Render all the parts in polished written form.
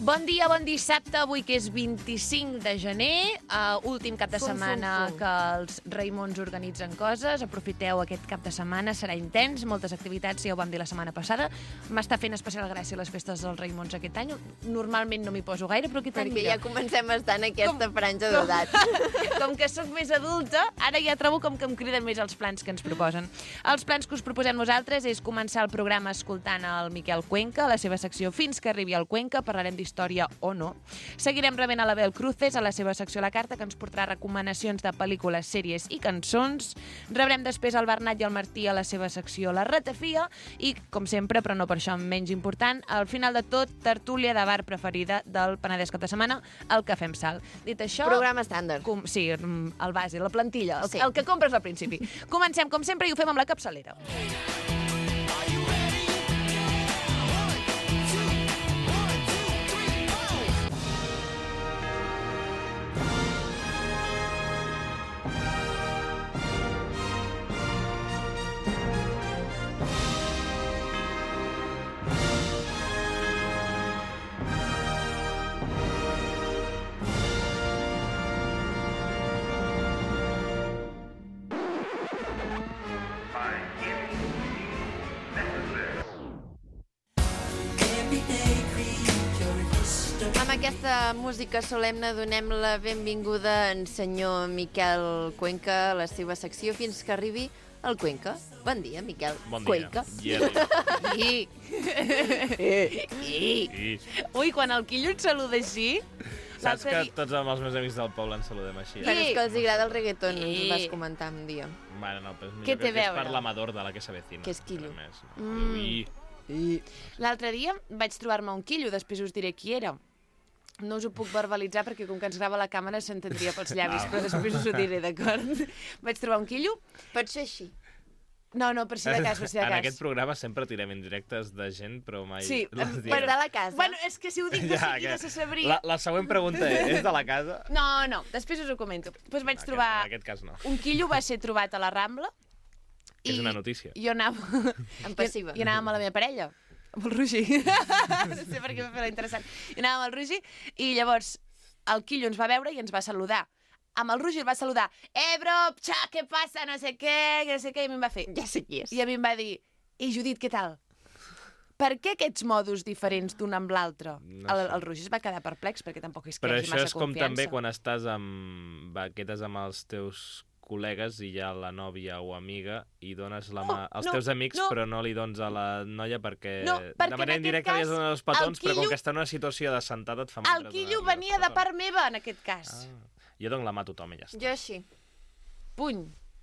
Bon dia, bon dissabte, avui que és 25 de gener, últim cap de setmana que els Raimons organitzen coses. Aprofiteu aquest cap de setmana, serà intens, moltes activitats, ja ho vam dir la setmana passada. M'està fent especial gràcia les festes dels Raimons aquest any. Normalment no m'hi poso gaire, però aquest any, mira, ja comencem a estar en aquesta franja d'edat. Com que sóc més adulta, ara ja trobo com que em criden més els plans que ens proposen. Els plans que us proposem nosaltres és començar el programa escoltant el Miquel Cuenca, a la seva secció Fins que arribi al Cuenca, parlarem d'història o no. Seguirem rebent a l'Abel Cruces a la seva secció La Carta, que ens portarà recomanacions de pel·lícules, sèries i cançons. Rebrem després el Bernat i el Martí a la seva secció La Ratafia i, com sempre, però no per això menys important, al final de tot, tertúlia de bar preferida del Penedès cap de setmana, el Cafè amb Sal. Dit això... Programa estàndard. Sí, el base, la plantilla, Sí. el que compres al principi. Comencem, com sempre, i ho fem amb la capçalera. Amb aquesta música solemne donem la benvinguda a en senyor Miquel Cuenca a la seva secció Fins que arribi al Cuenca. Bon dia, Miquel Cuenca. I... Ui, quan el Quillo et saluda així... Saps que tots els meus amics del poble ens saludem així? Però és que els agrada el reggaeton, ens ho vas comentar un dia. Bueno, no, però és Què millor té que és a veure? per l'amador de la que s'avecina. Que és Quillo. L'altre dia vaig trobar-me un Quillo, després us diré qui era. No us ho puc verbalitzar perquè com que ens grava la càmera s'entendria pels llavis, però després us ho diré, d'acord? Vaig trobar un Quillo. Pot ser així. No, per si de cas, per si de cas. En aquest programa sempre tirem indirectes de gent, però mai... Sí, les diem. Bueno, de la casa. Bueno, és que si ho dic de seguida se sabria. La següent pregunta és de la casa? No, després us ho comento. Doncs vaig trobar... En aquest cas no. Un Quillo va ser trobat a la Rambla. És una notícia. Jo anava... En passiva. I anava amb la meva parella, amb el Roger. No sé per què m'ha fet interessant. I anava amb el Roger i llavors el Quillo ens va veure i ens va saludar. Amb el Roger el va saludar. Bro, què passa? No sé què, i a mi em va fer. Ja sé qui és. I a mi em va dir, Judit, què tal? Per què aquests modos diferents d'un amb l'altre? No sé. El Roger es va quedar perplex perquè tampoc és que Però hi hagi això massa és com confiança. també quan estàs amb... quedes amb els teus col·legues i hi ha la nòvia o amiga i dones la mà als teus amics però no li dones a la noia perquè de manera indirecta li has donat els petons, però com que està en una situació de sentada et fa mandra. El Quillo venia de part meva, en aquest cas. Jo dono la mà a tothom i ja està. Jo així. Puny.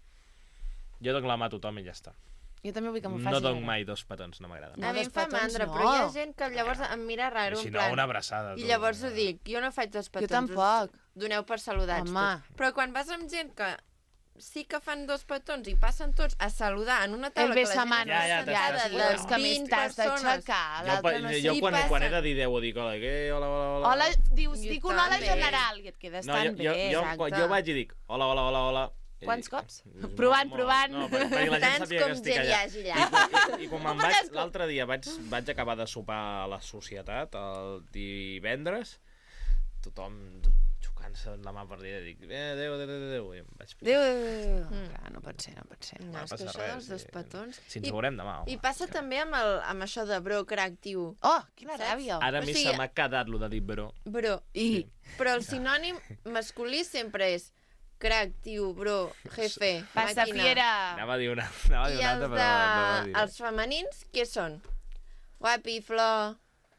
Jo dono la mà a tothom i ja està. Jo també vull que m'ho faci. No dono mai dos petons, no m'agrada. No, A mi dos em fa petons mandra, no. però hi ha gent que llavors em mira raro, Si en no, plan... una abraçada. I tu. llavors ho dic, jo no faig dos petons. tampoc. Us doneu per saludats. Home. Tots. Però quan vas amb gent que sí que fan dos petons i passen tots a saludar en una taula El que la gent besamanos, Ja, sentada t'estàs de dels que més 20 t'has persones. d'aixecar. L'altre no sé. Jo I quan passa. he de dir 10 ho dic, hola, què? Hola. Hola, dius, Jo dic un hola també. general i et quedes tan bé. exacte. jo vaig i dic, hola. Quants cops? Provant. No, perquè la gent Tants sàpiga que com estic gent hi allà. hagi allà. I quan me'n vaig, l'altre dia vaig acabar de sopar a la societat, el divendres, tothom xocant-se la mà per dir, dic, adéu, i em vaig picar. Clar, no pot ser. No, és que passa això res, dels dos sí. petons... Si ens veurem demà. I passa també amb això de bro, crac, tio. Oh, quina ràbia. Ara a mi o sigui- se m'ha quedat lo de dir bro. Bro. Però el sinònim masculí sempre és crac, tio, bro, jefe, Passa màquina. fiera. Anava a dir una I altra, els, però no ho diré. els femenins, què són? Guapi, flor...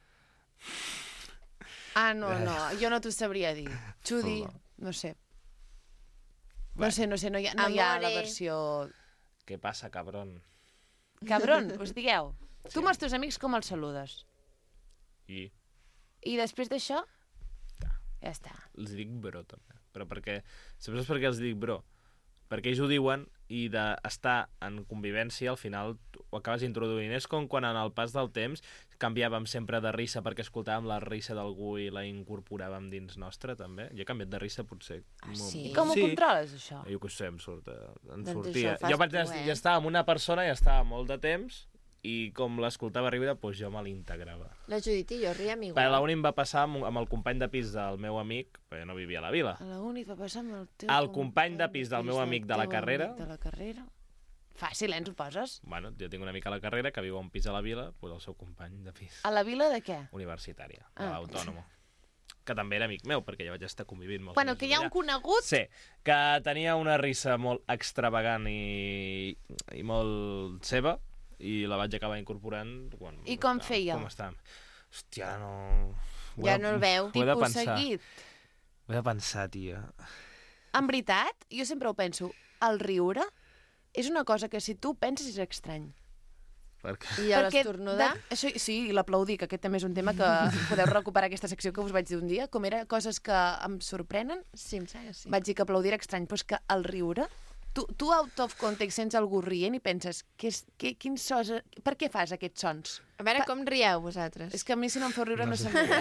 Ah, no, jo no t'ho sabria dir. Xudi, no sé. No sé, no hi ha la Amore. versió... Què passa, cabron? Cabron, us digueu. Tu amb els teus amics com els saludes? I I després d'això? Ja està. els dic bro, també. Però perquè... Saps per què els dic bro? Perquè ells ho diuen i d'estar en convivència al final ho acabes introduint. És com quan en el pas del temps canviàvem sempre de risa perquè escoltàvem la risa d'algú i la incorporàvem dins nostra, també. Jo he canviat de risa potser... I com ho controles, això? Jo què sé, em Doncs sortia. això ho fas Jo vaig tu, estar amb una persona i estava molt de temps i com l'escoltava riure, doncs jo me l'integrava. La Judit i jo riem Per igual. la uni em va passar amb el company de pis del meu amic, perquè jo no vivia a la vila. A la uni et va passar amb el teu... El company de pis del meu amic de la teu carrera. amic de la carrera. Fàcil, ens ho poses? Bueno, jo tinc una amica a la carrera que viu a un pis a la vila, doncs el seu company de pis A la vila de què? universitària, de Ah. l'Autònomo. Que també era amic meu, perquè ja vaig estar convivint molts Bueno, mesos que hi ha un allà. conegut... Sí, que tenia una risa molt extravagant i molt seva, i la vaig acabar incorporant quan... I com feia? Com estàvem? Hòstia, ara no... Ja no el veu. Ho he de Tipus pensar. seguit. Ho he de pensar, tia. En veritat, jo sempre ho penso, el riure és una cosa que si tu penses és estrany. Perquè... I a l'estornudar? Això, sí, i l'aplaudir, que aquest també és un tema que podeu recuperar aquesta secció que us vaig dir un dia, com era coses que em sorprenen, Sí, em sembla que sí. vaig dir que aplaudir era estrany, però és que el riure, tu out of context sents algú rient i penses, quins sons, per què fas aquests sons? A veure com rieu, vosaltres. És que a mi si no em feu riure no se'm veurà.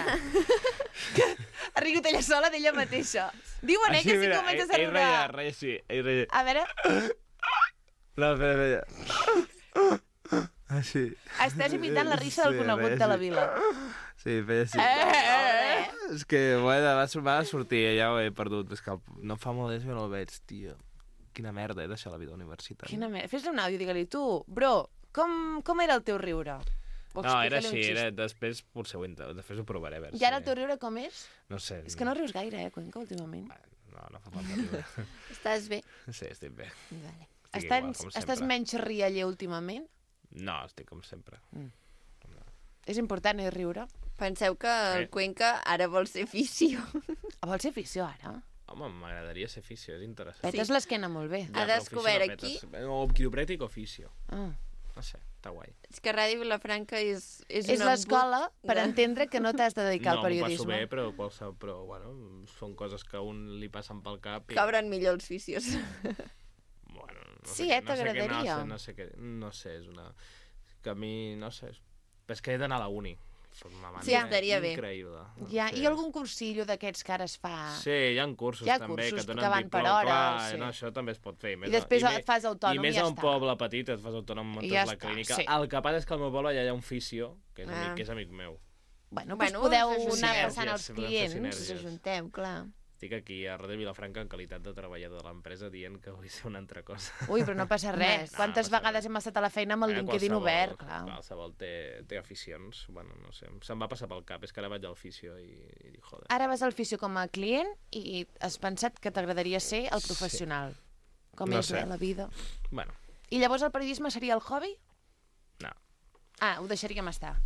Ha rigut ella sola d'ella mateixa. Diuen, que si comences a riure... Ell reia, sí, ell reia. A veure, No, feia... Ah, sí. estàs imitant la risa del conegut de la vila. Sí, feia sí. És que, bueno, va sortir, ja ho he perdut. És que no fa molt temps que no el veig, tio. Quina merda, he deixat la vida universitària. Quina merda. Fes-li un àudio, digue-li, tu, bro, com era el teu riure? O No, era explica-li un així, xist. després potser després ho provaré, a veure. I ara el teu riure com és? No sé. És que no rius gaire, Cuenca, últimament. No fa falta riure. Estàs bé? Sí, estic bé. Vale. Estic igual, com Estàs sempre. menys rialler últimament? No, estic com sempre. És important, riure? Penseu que el Cuenca ara vol ser fisio. Vols ser afició, ara? Home, m'agradaria ser fisio, és interessant. Petes l'esquena molt bé. Ha però descobert ofici no aquí- petes. O quiropràctic o fisio. Ah. No sé, està guai. És que Ràdio Vilafranca és És un l'escola embut per de- entendre que no t'has de dedicar al No, m'ho passo periodisme. bé, però bueno, són coses que a un li passen pel cap. Cobren millor els fisios. Bueno, no Sí, sé, t'agradaria. No sé, és una... Que a mi, no sé, és que he d'anar a la uni. Són una Sí, manera estaria bé. increïble. Ja, Sí. i algun cursillo d'aquests que ara es fa? Sí, hi ha cursos Hi ha també cursos que et que donen van per diploma. hores, Clar, sí. no, això també es pot fer. I després et fas autònom i més i ja a un està. poble petit et fas autònom, muntes ja la està, clínica. sí. El que passa és que al meu poble ja hi ha un fisio, que és, Ah. que és amic meu. Bueno, doncs Bueno, podeu us anar ajunteu. passant els Sí, podem fer clients. sinergies. Us ajunteu, clar. Estic aquí a Ràdio Vilafranca en qualitat de treballador de l'empresa dient que vull ser una altra cosa. Ui, però no passa res. No, Quantes no passa vegades res. hem estat a la feina amb el LinkedIn Qualsevol- obert, clar. Qualsevol té aficions. Bueno, no sé, se'm va passar pel cap. És que ara vaig al fisio i dic, joder. Ara vas al fisio com a client i has pensat que t'agradaria ser el professional. Com No és sé. la vida. Bueno, I llavors el periodisme seria el hobby? no. Ah, ho deixaríem estar.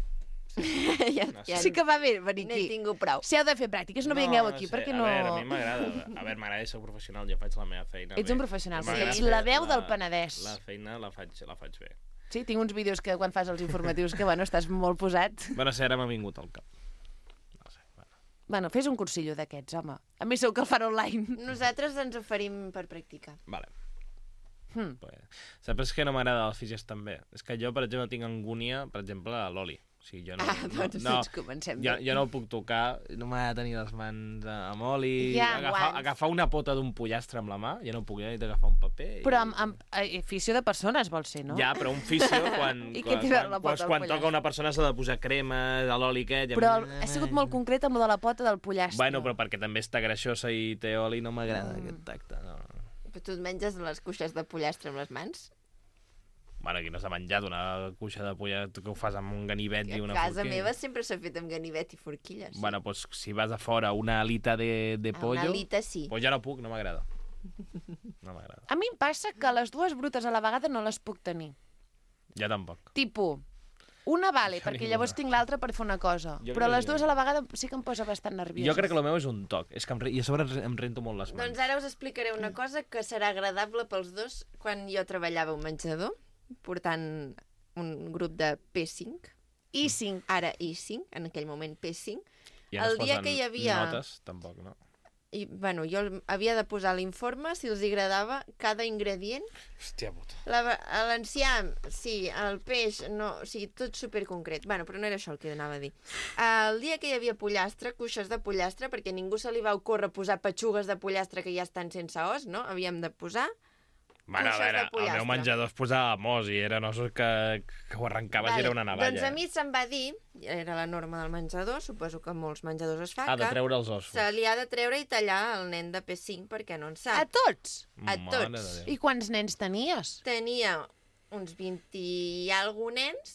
ja, No sé. ja Sí que va bé venir n'he aquí. tingut prou. Si heu de fer pràctiques, no vingueu aquí, sé. perquè no... A veure, a mi m'agrada. A veure, m'agrada ser professional, jo faig la meva feina Ets bé. un professional, sí, M'agrada ets fer la veu del Penedès. La feina la faig bé. Sí, tinc uns vídeos que quan fas els informatius que, bueno, estàs molt posat. Bueno, sí, ara m'ha vingut al cap. No sé, bueno. Bueno, fes un cursillo d'aquests, home. A mi segur que el fan online. Nosaltres ens oferim per practicar. Vale. Hmm. Saps que no m'agrada els fisios també? És que jo, per exemple, tinc angúnia, per exemple, a l'oli. O sigui, jo no, doncs comencem jo, bé. jo no el puc tocar, no m'ha de tenir les mans amb oli, Ja, agafar una pota d'un pollastre amb la mà, jo no puc, jo he d'agafar un paper. Però amb afició de persones vol ser, no? Ja, però un fisio, quan, I què té a veure la pota del quan pollastre? toca una persona s'ha de posar crema, de l'oli aquest... Però ha sigut molt concret amb lo de la pota del pollastre. Bueno, però perquè també està greixosa i té oli, no m'agrada aquest tacte, no. Però tu et menges les cuixes de pollastre amb les mans? Bueno, aquí no s'ha menjat una cuixa de pollastre que ho fas amb un ganivet i A una casa forquilla. meva sempre s'ha fet amb ganivet i forquilles. Sí. Bueno, doncs si vas a fora una alita de pollo... Una alita sí. Pues ja no puc, no m'agrada. No m'agrada. A mi em passa que les dues brutes a la vegada no les puc tenir. Ja tampoc. Tipo, una vale, Jo perquè ninguna. llavors tinc l'altra per fer una cosa. Jo Però crec les que dues ninguna. a la vegada sí que em posa bastant nerviosa. Jo crec que el meu és un toc. És que i a sobre em rento molt les mans. Doncs ara us explicaré una cosa que serà agradable pels dos. Quan jo treballava a un menjador, portant un grup de P5, I5. ara I5, en aquell moment P5, I ara el es dia posen que hi havia... notes, tampoc, no? I, bueno, jo havia de posar l'informe, si els agradava, cada ingredient. Hòstia puta. L'enciam, sí, el peix, no, o sigui, tot superconcret. Bueno, però no era això el que anava a dir. El dia que hi havia pollastre, cuixes de pollastre, perquè ningú se li va ocórrer posar petxugues de pollastre que ja estan sense os, no? Havíem de posar Bueno, a cuixes veure, de el pollastre. meu menjador es posava mos i eren ossos que ho arrencaves i era una navalla. Doncs a mi se'm va dir, era la norma del menjador, suposo que molts menjadors es fa, de treure els ossos. se li ha de treure i tallar al nen de P5 perquè no en A sap. tots? A Mare tots. de Déu. I quants nens tenies? Tenia uns 20 i alguns nens,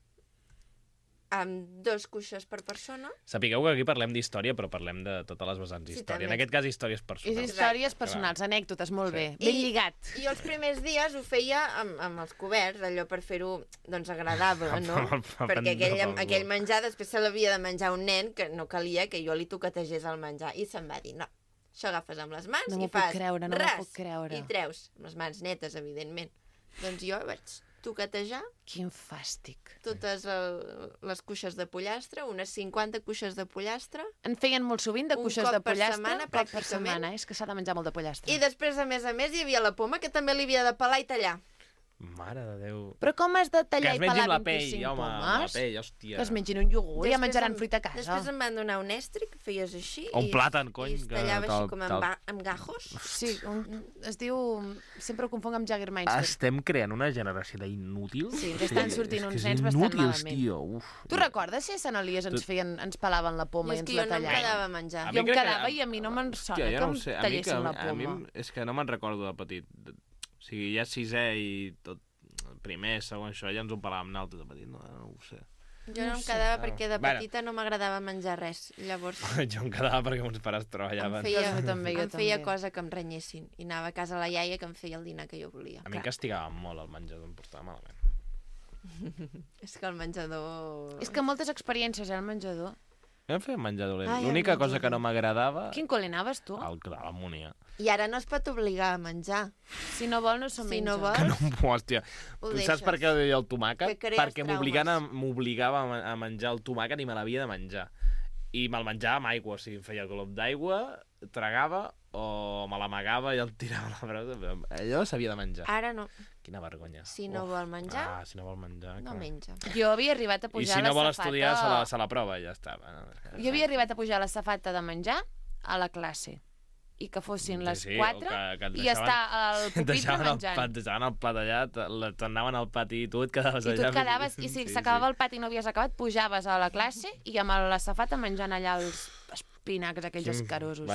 amb 2 cuixes per persona. Sapigueu que aquí parlem d'història, però parlem de totes les vessants Sí, d'història. també. En aquest cas, històries És personals. històries personals, anècdotes, molt bé. Ben lligat. I els primers dies ho feia amb els coberts, allò per fer-ho doncs, agradable, no? Perquè aquell menjar després se l'havia de menjar un nen que no calia que jo li toquetegés el menjar. I se'm va dir, no, això agafes amb les mans No i m'ho puc fas creure, no m'ho ras, puc creure. i treus, amb les mans netes, evidentment. Doncs jo vaig toquetejar Quin fàstic. totes les cuixes de pollastre, unes 50 cuixes de pollastre, En feien molt sovint de Un cuixes cop de per pollastre? setmana, Un cop per pràcticament. setmana, és que s'ha de menjar molt de pollastre. i després, a més, hi havia la poma, que també li havia de pelar i tallar. Mare de Déu. Però com has de Que tallar es i mengin pelar la pell, 25 home, la pomes? pell, hòstia. Que es mengin un iogurt i ja Després menjaran em- fruita a casa. Després em van donar un estri que feies així. O un plàtan, cony, I es que tallava tal- així com tal- amb gajos. Sí, es diu... Sempre ho confonc amb Jaggermeister. Estem creant una generació d'inútils. Sí, ens estan sortint és que uns és nens bastant inútils, malament. tio. Uf. Tu recordes si a Sant Elies ens pelaven la poma I i és ens que la jo no em tallaven? quedava a menjar. A mi Jo em crec que- quedava i a mi no me'n sona Hòstia, que jo no em ho sé. tallessin la A mi poma. és que no me'n recordo de petit. O sigui, ja sisè i tot primer, segon, això, ja ens ho pelàvem naltres de petit, no ho sé. Jo no em quedava perquè de Bueno. petita no m'agradava menjar res. Llavors Jo em quedava perquè meus pares em treballaven. feia, Jo també, jo em feia també. cosa que em renyessin. I anava a casa la iaia que em feia el dinar que jo volia. A mi em castigava molt el menjador, em portava malament. És que el menjador... És que moltes experiències, el menjador. Em feia menjar dolent. Ai, el L'única menjador. cosa que no m'agradava... Quin col·le anaves, tu? L'ammonia. I ara no es pot obligar a menjar. Si no vol, no s'ho Si menja. no vol, Que no, hòstia. Ho Tu saps deixes. per què ho deia el tomàquet? Que crees Perquè m'obligava a menjar el tomàquet i me l'havia de menjar. I me'l menjava amb aigua, o sigui, em feia glop d'aigua, tragava o me l'amagava i el tirava a la brossa. Allò s'havia de menjar. ara no. Quina vergonya. Si no vol menjar, si no vol menjar... no clar. menja. Jo havia arribat a I pujar si no a vol la safata... estudiar, se la prova i ja està. Jo havia arribat a pujar a la safata de menjar a la classe i que fossin les 4 que et i estar al Et pupitre deixaven menjant. et deixaven el plat allà, t'anaven al pati i tu et quedaves I tu allà. et quedaves, i si s'acabava el pati i no havies acabat, pujaves a la classe i amb la safata menjant allà els espinacs aquells escarosos.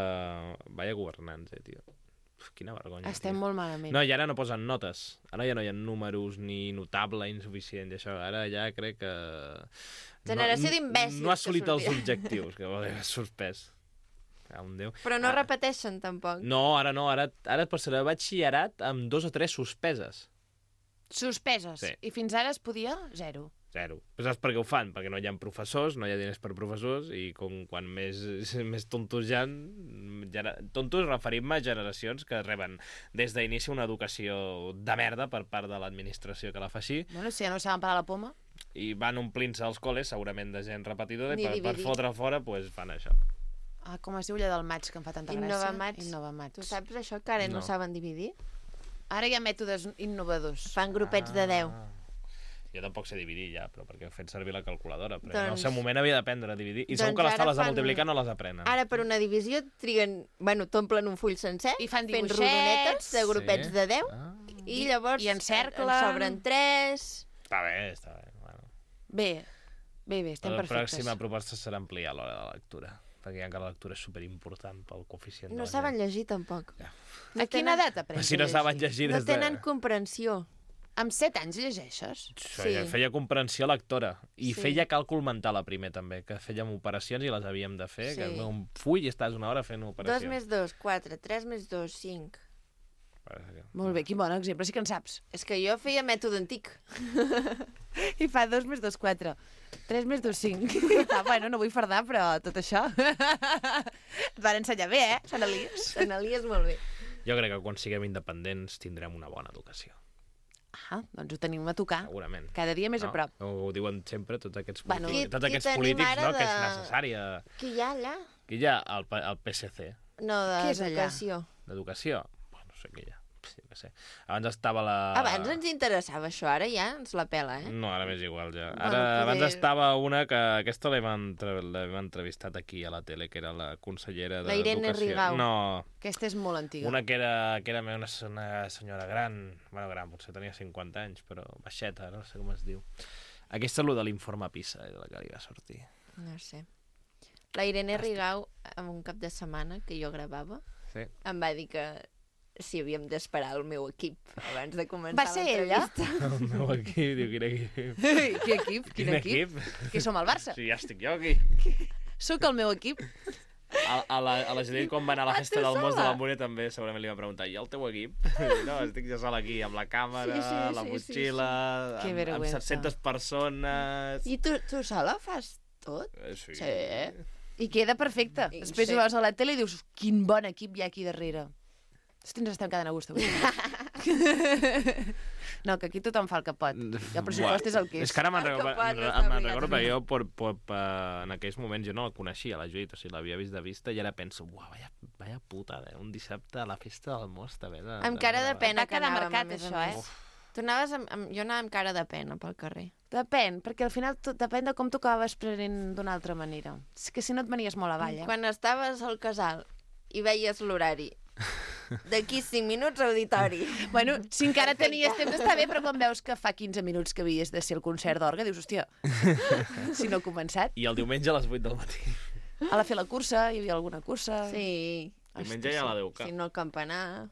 Vaya governants, tio. Uf, quina vergonya. Estem tio. molt malament. No, i ara no posen notes. Ara ja no hi ha números ni notable, insuficient, i això. Ara ja crec que... Generació d'imbècils No ha assolit que els sortirà. objectius, que vol dir, és suspès. Un Déu. Però no repeteixen, tampoc. No, ara no. Ara et passarà batxillerat amb 2 o 3 suspeses. Suspeses. Sí. I fins ara es podia 0. 0. Però saps per què ho fan? Perquè no hi ha professors, no hi ha diners per professors, i quan més tontos hi ha... Tontos referim-me a generacions que reben des d'inici una educació de merda per part de l'administració que la fa així, Bueno, si ja no saben parar la poma... i van omplint-se els col·les, segurament de gent repetidora, Ni i per dividir. fotre fora pues, fan això. Ah, com es diu allò del maig, que em fa tanta gràcia. Innovamats. Innovamats. Tu saps això, que ara no No. saben dividir? Ara hi ha mètodes innovadors. Fan grupets de 10. Jo tampoc sé dividir ja, però perquè he fet servir la calculadora. Però en el Doncs- seu moment havia d'aprendre a dividir. I segur Doncs que les ara taules de fan- multiplicar no les aprenen. Ara, per una divisió, triguen... Bueno, t'omplen un full sencer, I fan fent dibuixets. rodonetes de grupets Sí. de 10, Ah, i llavors I encerclen. en sobren 3... està bé, està bé. Bueno. Bé, estem La perfectes. pròxima proposta serà ampliar l'hora de la lectura, perquè ja que la lectura és superimportant pel coeficient No de la saben gent. llegir, tampoc. Ja. A quina edat aprens Si no saben llegir No des de... tenen comprensió. Amb 7 anys llegeixes? Feia, Sí. feia comprensió lectora i Sí. feia càlcul mental a primer també, que fèiem operacions i les havíem de fer, Sí. que un full i estàs una hora fent 2 operacions. més 2, 4. 3 més 2, 5. Molt bé, quin bon exemple, sí que en saps. És que jo feia mètode antic. I fa 2 més 2, 4. 3 més 2, 5. I fa, bueno, no vull fardar, però tot això... Et van ensenyar bé, Sant Elies? Sant Elies molt bé. Jo crec que quan siguem independents tindrem una bona educació, Ah, doncs ho tenim a tocar. segurament. Cada dia més a prop. Ho diuen sempre tots aquests Bueno, polítics, tots qui aquests tenim polítics ara no? Que és de- necessària. Què hi ha allà? Aquí hi ha el PSC, No, Què és allà? d'educació. d'educació. Bueno, no sé què hi ha. jo què sé. Abans estava la... Abans ens interessava això, ara ja ens la pela, No, ara m'és igual, ja. Bueno, Ara, poder- abans estava una que... Aquesta l'hem entrevistat aquí a la tele, que era la consellera La Irene d'Educació. Rigau. No, Aquesta és molt antiga. una que era una senyora gran, bueno, gran, potser tenia 50 anys, però baixeta, no sé com es diu. Aquesta és el de l'informe PISA, de la que li va sortir. No sé. La Irene Rigau, en un cap de setmana que jo gravava, Sí. em va dir que si havíem d'esperar el meu equip abans de començar Va ser ella? l'entrevista. El meu equip, diu, quin equip? Quin equip? Quin equip? Que som el Barça. Sí, ja estic jo aquí. Sóc el meu equip. A la Judit, quan va anar a la festa tu del Mos de sola? la Múria, també segurament li va preguntar, i el teu equip? No, estic jo sol aquí, amb la càmera, Sí, la sí, motxilla, Que amb vergüenza. 700 persones... I tu sola fas tot? Sí. Sí. I queda perfecte. I Després sí. ho veus a la tele i dius, quin bon equip hi ha aquí darrere. Hosti, ens estem quedant a gust avui. No, que aquí tothom fa el que pot. I el pressupost és el que és. És que ara me'n El que recordo, pot, està recordo obligat. perquè jo en aquells moments jo no la coneixia, la Judit, o sigui, l'havia vist de vista i ara penso, uah, vaya putada, un dissabte a la festa del Mos, també. Amb cara de pena Va que quedar anàvem, marcat, a més a això, més. Tu anaves jo anava amb cara de pena pel carrer. Depèn, perquè al final depèn de com t'ho acabes prenent d'una altra manera. És que si no et venies molt avall, eh? Quan estaves al casal i veies l'horari, d'aquí 5 minuts auditori. Bueno, si encara tenies temps està bé, però quan veus que fa 15 minuts que havies de ser el concert d'orga, dius, hòstia, si no he començat. I el diumenge a les 8 del matí. A la fer la cursa, hi havia alguna cursa... Sí. Diumenge ja la deu cap. Si no el campanar...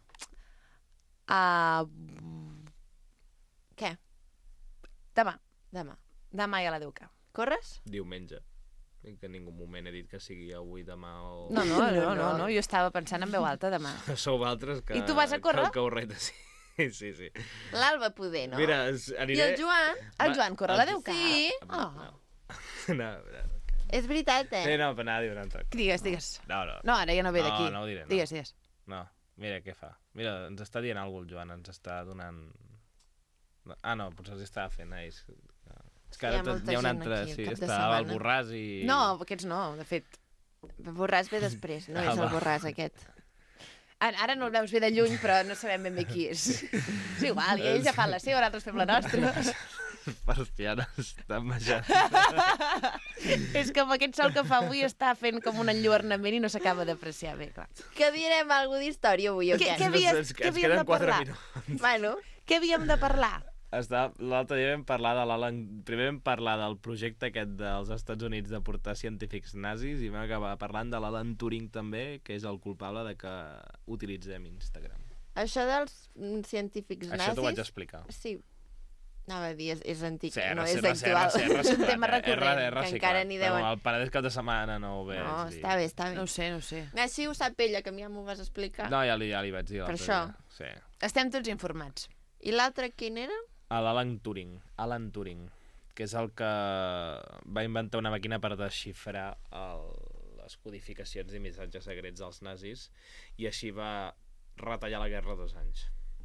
Què? Demà. Demà. Demà ja la deu cap. Corres? Diumenge. I que en ningú moment he dit que sigui avui, demà o... No, jo estava pensant en veu alta demà. Sou altres que... I tu vas a córrer? Que ho reta, sí. Sí. L'Alba poder, no? Mira, I aniré... el Joan? El Joan corre a la deu cap. Sí. Oh. No. És veritat, Sí, eh? no, però anava a dir un altre. Digues. No. No, ara ja no ve d'aquí. No ho diré, no. Digues. No, mira què fa. Mira, ens està dient alguna cosa el Joan, ens està donant... Ah, no, potser els estava fent ells. És que ara Hi ha molta hi ha un gent altre... aquí, Sí, cap de està el setmana. Borràs i... No, aquests no, de fet. Borràs ve després, no és el va. Borràs aquest. Ara no el veus bé de lluny, però no sabem ben bé qui és. És igual, i ells ja fan la seva, nosaltres fem la nostra. Persianes estan baixant. És que amb aquest sol que fa avui està fent com un enlluernament i no s'acaba d'apreciar bé, clar. Que direm alguna d'història avui o Què què? havies- Ens què havíem queden de 4 parlar? minuts. Bueno, Què havíem de parlar? L'altre dia vam parlar de l'Alan... Primer vam parlar del projecte aquest dels Estats Units de portar científics nazis i vam acabar parlant de l'Alan Turing també, que és el culpable de que utilitzem Instagram. això dels científics nazis... Això t'ho vaig explicar. Sí. Anava a dir, és antic, Sí, no és actual. És un tema recurrent, que encara ni deuen... El paradís cap de setmana no ho veig. No, està bé, està bé. No ho sé. Així ho sap ella, que a mi ja m'ho vas explicar. No, ja li vaig dir Per l'altre això. dia. Sí. Estem tots informats. I l'altre quin era? L'Alan Turing, que és el que va inventar una màquina per desxifrar les codificacions i missatges secrets dels nazis i així va retallar la guerra 2 anys.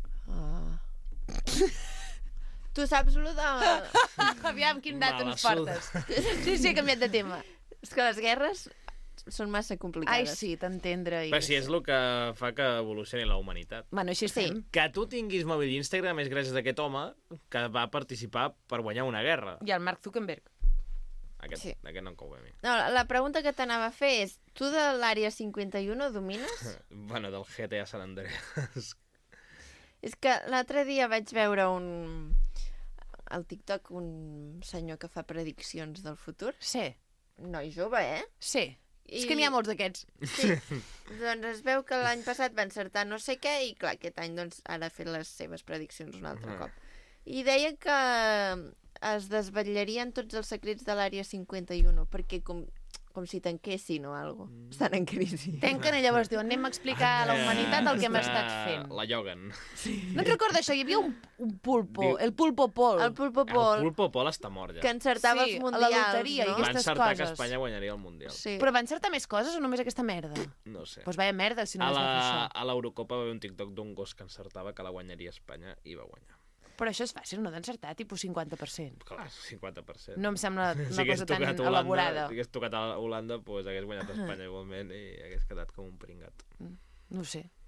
Tu saps lo de... Aviam, quin dato ens Malassut. portes. Sí, he canviat de tema. És que les guerres són massa Ai, complicades. sí, t'entendre. Però si és el que fa que evolucioni la humanitat. Bueno, així Sí. estem. Que tu tinguis mòbil i Instagram és gràcies a aquest home que va participar per guanyar una guerra. I el Mark Zuckerberg. Sí. Aquest no em cau bé a mi. No, la pregunta que t'anava a fer és, tu de l'àrea 51 domines? Bueno, del GTA San Andreas. És que l'altre dia vaig veure al TikTok un senyor que fa prediccions del futur. Sí. Noi jove, eh? Sí. És que n'hi ha molts d'aquests. Sí. Doncs es veu que l'any passat va encertar no sé què i clar, aquest any doncs ara ha fet les seves prediccions un altre cop. I deia que es desvetllarien tots els secrets de l'àrea 51 perquè com si tanquessin o alguna cosa. Estan en crisi. Tanquen i llavors diuen anem a explicar a la humanitat el que hem estat fent. La Yogan. No et recordes això? Hi havia un pulpo, Diu- el pulpo pol. El Pulpo El Pol, Pulpo Pol està mort ja. que encertava Sí, els a la mundials, loteria i no? Va aquestes encertar que coses. Espanya guanyaria el Mundial. Sí. Però va encertar més coses o només aquesta merda? No sé. Doncs pues vaya merda, si no es va fer això. A l'Eurocopa va haver un TikTok d'un gos que encertava que la guanyaria Espanya i va guanyar. Però això és fàcil, no d'encertar, tipus 50%. Clar, 50%. No em sembla Si una hagués cosa tan tocat Holanda, elaborada. Si hagués tocat a Holanda, doncs hagués guanyat Espanya igualment i hagués quedat com un pringat. No ho sé.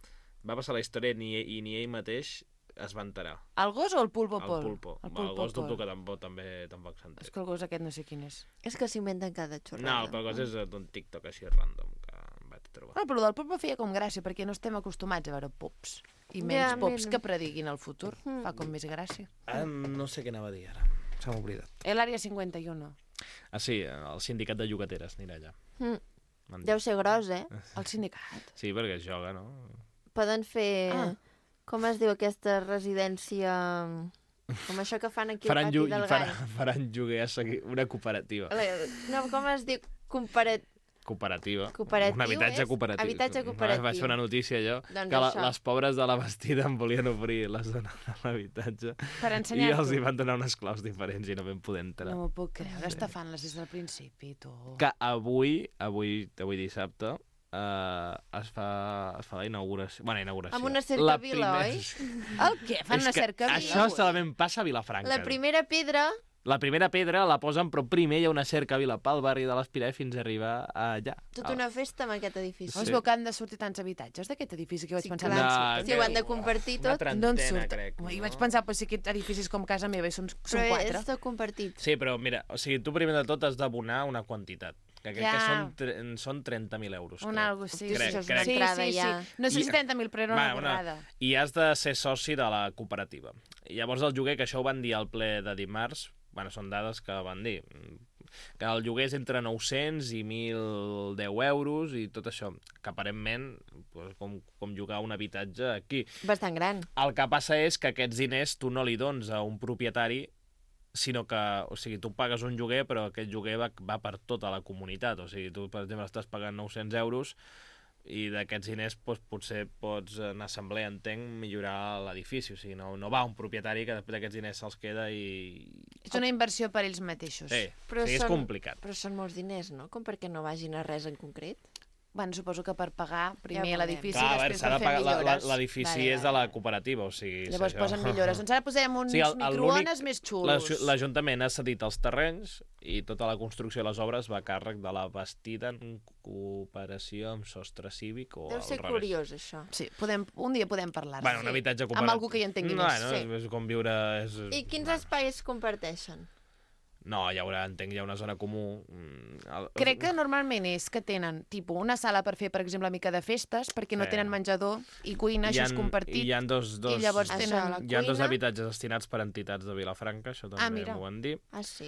va passar la història i ni ell mateix es va enterar. El gos o el pulpo El Pol? pulpo. El gos dubto que tampoc s'entén. És que el gos aquest no sé quin és. És que s'inventen cada No, xorrada. el gos és d'un TikTok així random que em vaig trobar. Però el del pulpo feia com gràcia, perquè no estem acostumats a veure pops. I menys Ja, pops mira. que prediguin el futur. Fa com més gràcia. No sé què anava a dir ara. Se m'ha oblidat. L'àrea 51. Ah, sí, el sindicat de llogateres anirà allà. M'han dit. Deu ser gros, El sindicat. Sí, perquè es joga, no? Poden fer... Com es diu aquesta residència... Com això que fan aquí al pati del Gall. Faran lloguer a seguir una cooperativa. No, com es diu? Cooperativa. Cooperatiu Un habitatge és? cooperatiu. Habitatge cooperatiu. Va ser una notícia, allò, Doncs que això. les pobres de la Bastida em volien obrir la zona de l'habitatge Per i ensenyar-t'ho. els hi van donar unes claus diferents i no vam poder entrar. No m'ho puc creure, estafant-les des del principi, tu. Que avui dissabte, es fa la inauguració. Bueno, inauguració. Amb una cercavila, oi? El què? Fan una cercavila? Això solament passa a Vilafranca. La primera pedra... La primera pedra la posen, però primer hi ha una cercavila pel barri de l'Espirà fins a arribar allà. Tota una festa amb aquest edifici. Es veu que han de sortir tants habitatges d'aquest edifici que jo vaig pensar. clar. No, Si ho han de compartir tot, no en surt. I vaig pensar, pues, si aquests edificis com casa meva són Però 4. és de compartit. Sí, però mira, o sigui, tu primer de tot has d'abonar una quantitat, que crec que són 30.000 euros. Un algo, sí. Hosti, això és una Sí, entrada, sí, ja. sí. No sé si 30.000, però era una Va, borrada. I has de ser soci de la cooperativa. I llavors el lloguer, que això ho van dir al ple de dimarts, bueno, són dades que van dir, que el lloguer és entre 900 i 1.010 euros i tot això, que aparentment, doncs, com llogar un habitatge aquí. Bastant gran. El que passa és que aquests diners tu no li dones a un propietari, sinó que, o sigui, tu pagues un lloguer, però aquest lloguer va per tota la comunitat. O sigui, tu, per exemple, estàs pagant 900 euros i d'aquests diners doncs, potser pots en assemblea, entenc, millorar l'edifici. O sigui, no va un propietari que després d'aquests diners se'ls queda i... És una inversió per ells mateixos. Sí, Però o sigui, és són- complicat. Però són molts diners, no? Com perquè no vagin a res en concret? Bueno, suposo que per pagar primer Ja ho l'edifici Clar, i a veure, després s'ha per de fer pagar, millores. l'edifici és de la cooperativa, o sigui... és Llavors això. posen millores. Doncs ara posem uns microones més xulos. L'Ajuntament ha cedit els terrenys i tota la construcció de les obres va a càrrec de la Bastida en cooperació amb sostre cívic o Deu al ser revés. curiós, això. Sí, un dia podem parlar. Bueno, un habitatge cooperatiu. Amb algú que hi entengui més. Bueno, és com viure... I quins espais comparteixen? No, hi ha una zona comú. Crec que normalment és que tenen tipus una sala per fer, per exemple, mica de festes, perquè no Sí. tenen menjador i cuina, això és compartit. I hi ha dos I llavors Això, tenen... la hi ha dos cuina. habitatges destinats per entitats de Vilafranca, això també mira. m'ho van dir. Ah, sí?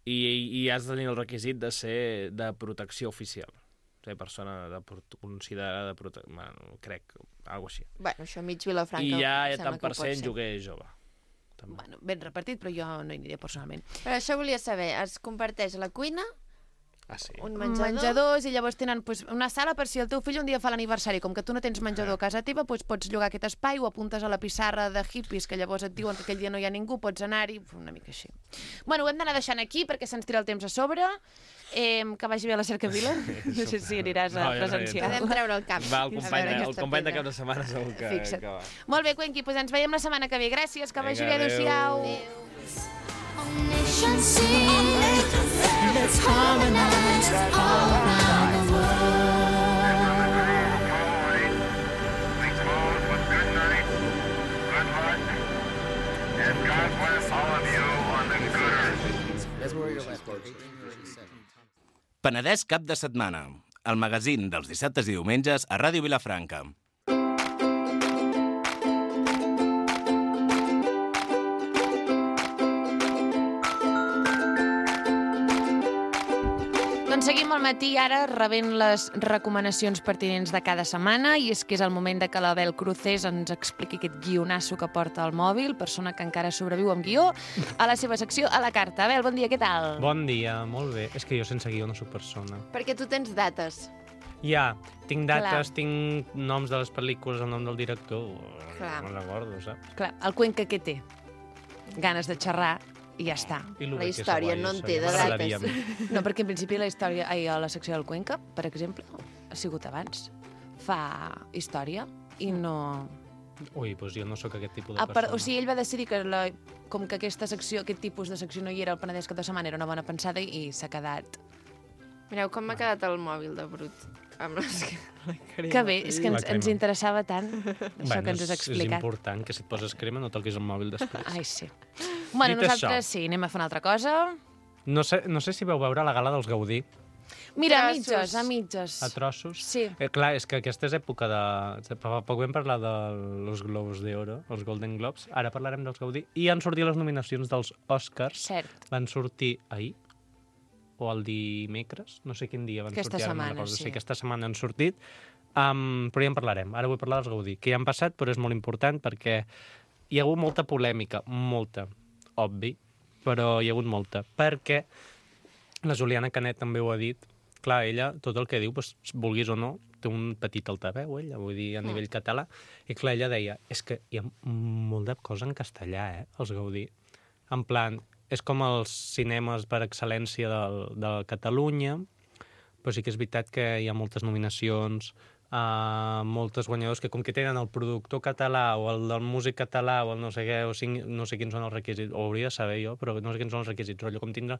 I has de tenir el requisit de ser de protecció oficial. Ser persona considerada de protecció... Bueno, crec, alguna cosa així. Bueno, això mig Vilafranca. I hi ha em sembla tant que per ho pot cent ser. lloguer jove. També. Bueno, ben repartit, però jo no hi aniré personalment. Però això volia saber, es comparteix la cuina, Ah, sí? un menjador... Menjadors, i llavors tenen pues, una sala per si el teu fill un dia fa l'aniversari. Com que tu no tens menjador a casa teva, pues, pots llogar aquest espai, o apuntes a la pissarra de hippies, que llavors et diuen que aquell dia no hi ha ningú, pots anar-hi, una mica així. Bueno, ho hem d'anar deixant aquí perquè se'ns tira el temps a sobre. Que vagi bé a la cercavila. No sé si aniràs a No, jo no presenciar. Podem treure el cap. Va, A veure el aquesta company de pedra. cap de setmana segur que Fixa't. va. Molt bé, Cuenqui, doncs ens veiem la setmana que ve. Gràcies, que vagi Vinga, bé, adéu-siau. Nation sing, let's harmonize all around the world. And God bless all of you on the good earth. Penedès cap de setmana. El magazín dels dissabtes i diumenges a Ràdio Vilafranca. Doncs seguim al matí ara rebent les recomanacions pertinents de cada setmana i és que és el moment de que l'Abel Crucés ens expliqui aquest guionasso que porta al mòbil, persona que encara sobreviu amb guió, a la seva secció a la carta. Abel, bon dia, què tal? Bon dia, molt bé. És que jo sense guió no soc persona. Perquè tu tens dates. Ja, tinc dates, Clar. tinc noms de les pel·lícules, el nom del director... Clar. No recordo, saps? Clar, el Cuenca què té? Ganes de xerrar i ja està. I lo La bé que és història guai, no en això, té ja de m'agradaria dates. a mi. No, perquè en principi la història, a la secció del Cuenca, per exemple, ha sigut abans. Fa història i no... Ui, doncs jo no sóc aquest tipus de Ah, persona. o sigui, ell va decidir que com que aquesta secció, aquest tipus de secció no hi era, el Penedès cap de setmana era una bona pensada i s'ha quedat... Mireu com m'ha quedat el mòbil de brut. amb les... Que bé, és que La ens crema. interessava tant això que ens has És explicat. important que si et poses crema no toquis el mòbil després. Ai, sí. Bueno, Dit nosaltres això. sí, anem a fer una altra cosa. No sé si vau veure la gala dels Gaudí, Mira, Trossos. a mitges. a trossos. Sí. Clar, és que aquesta és època de... Fa poc vam parlar dels Globus d'Oro, els Golden Globes. Ara parlarem dels Gaudí. I han sortit les nominacions dels Oscars. Cert. Van sortir ahir o el dimecres, no sé quin dia van Aquesta sortir. Ara setmana, no me'n recordo. sí. Sí, aquesta setmana han sortit. Però ja en parlarem. Ara vull parlar dels Gaudí, que ja han passat, però és molt important perquè hi ha hagut molta polèmica, molta, obvi, però hi ha hagut molta. Perquè la Juliana Canet també ho ha dit. Clar, ella, tot el que diu, doncs, vulguis o no, té un petit altaveu, ella, vull dir, a nivell català. I clar, ella deia, és que hi ha molt de cosa en castellà, els Gaudí. En plan, és com els cinemes per excel·lència de Catalunya, però sí que és veritat que hi ha moltes nominacions, moltes guanyadors que com que tenen el productor català o el del músic català o el no sé què, o no sé quins són els requisits, ho hauria de saber jo, però no sé quins són els requisits, rotllo, com tindre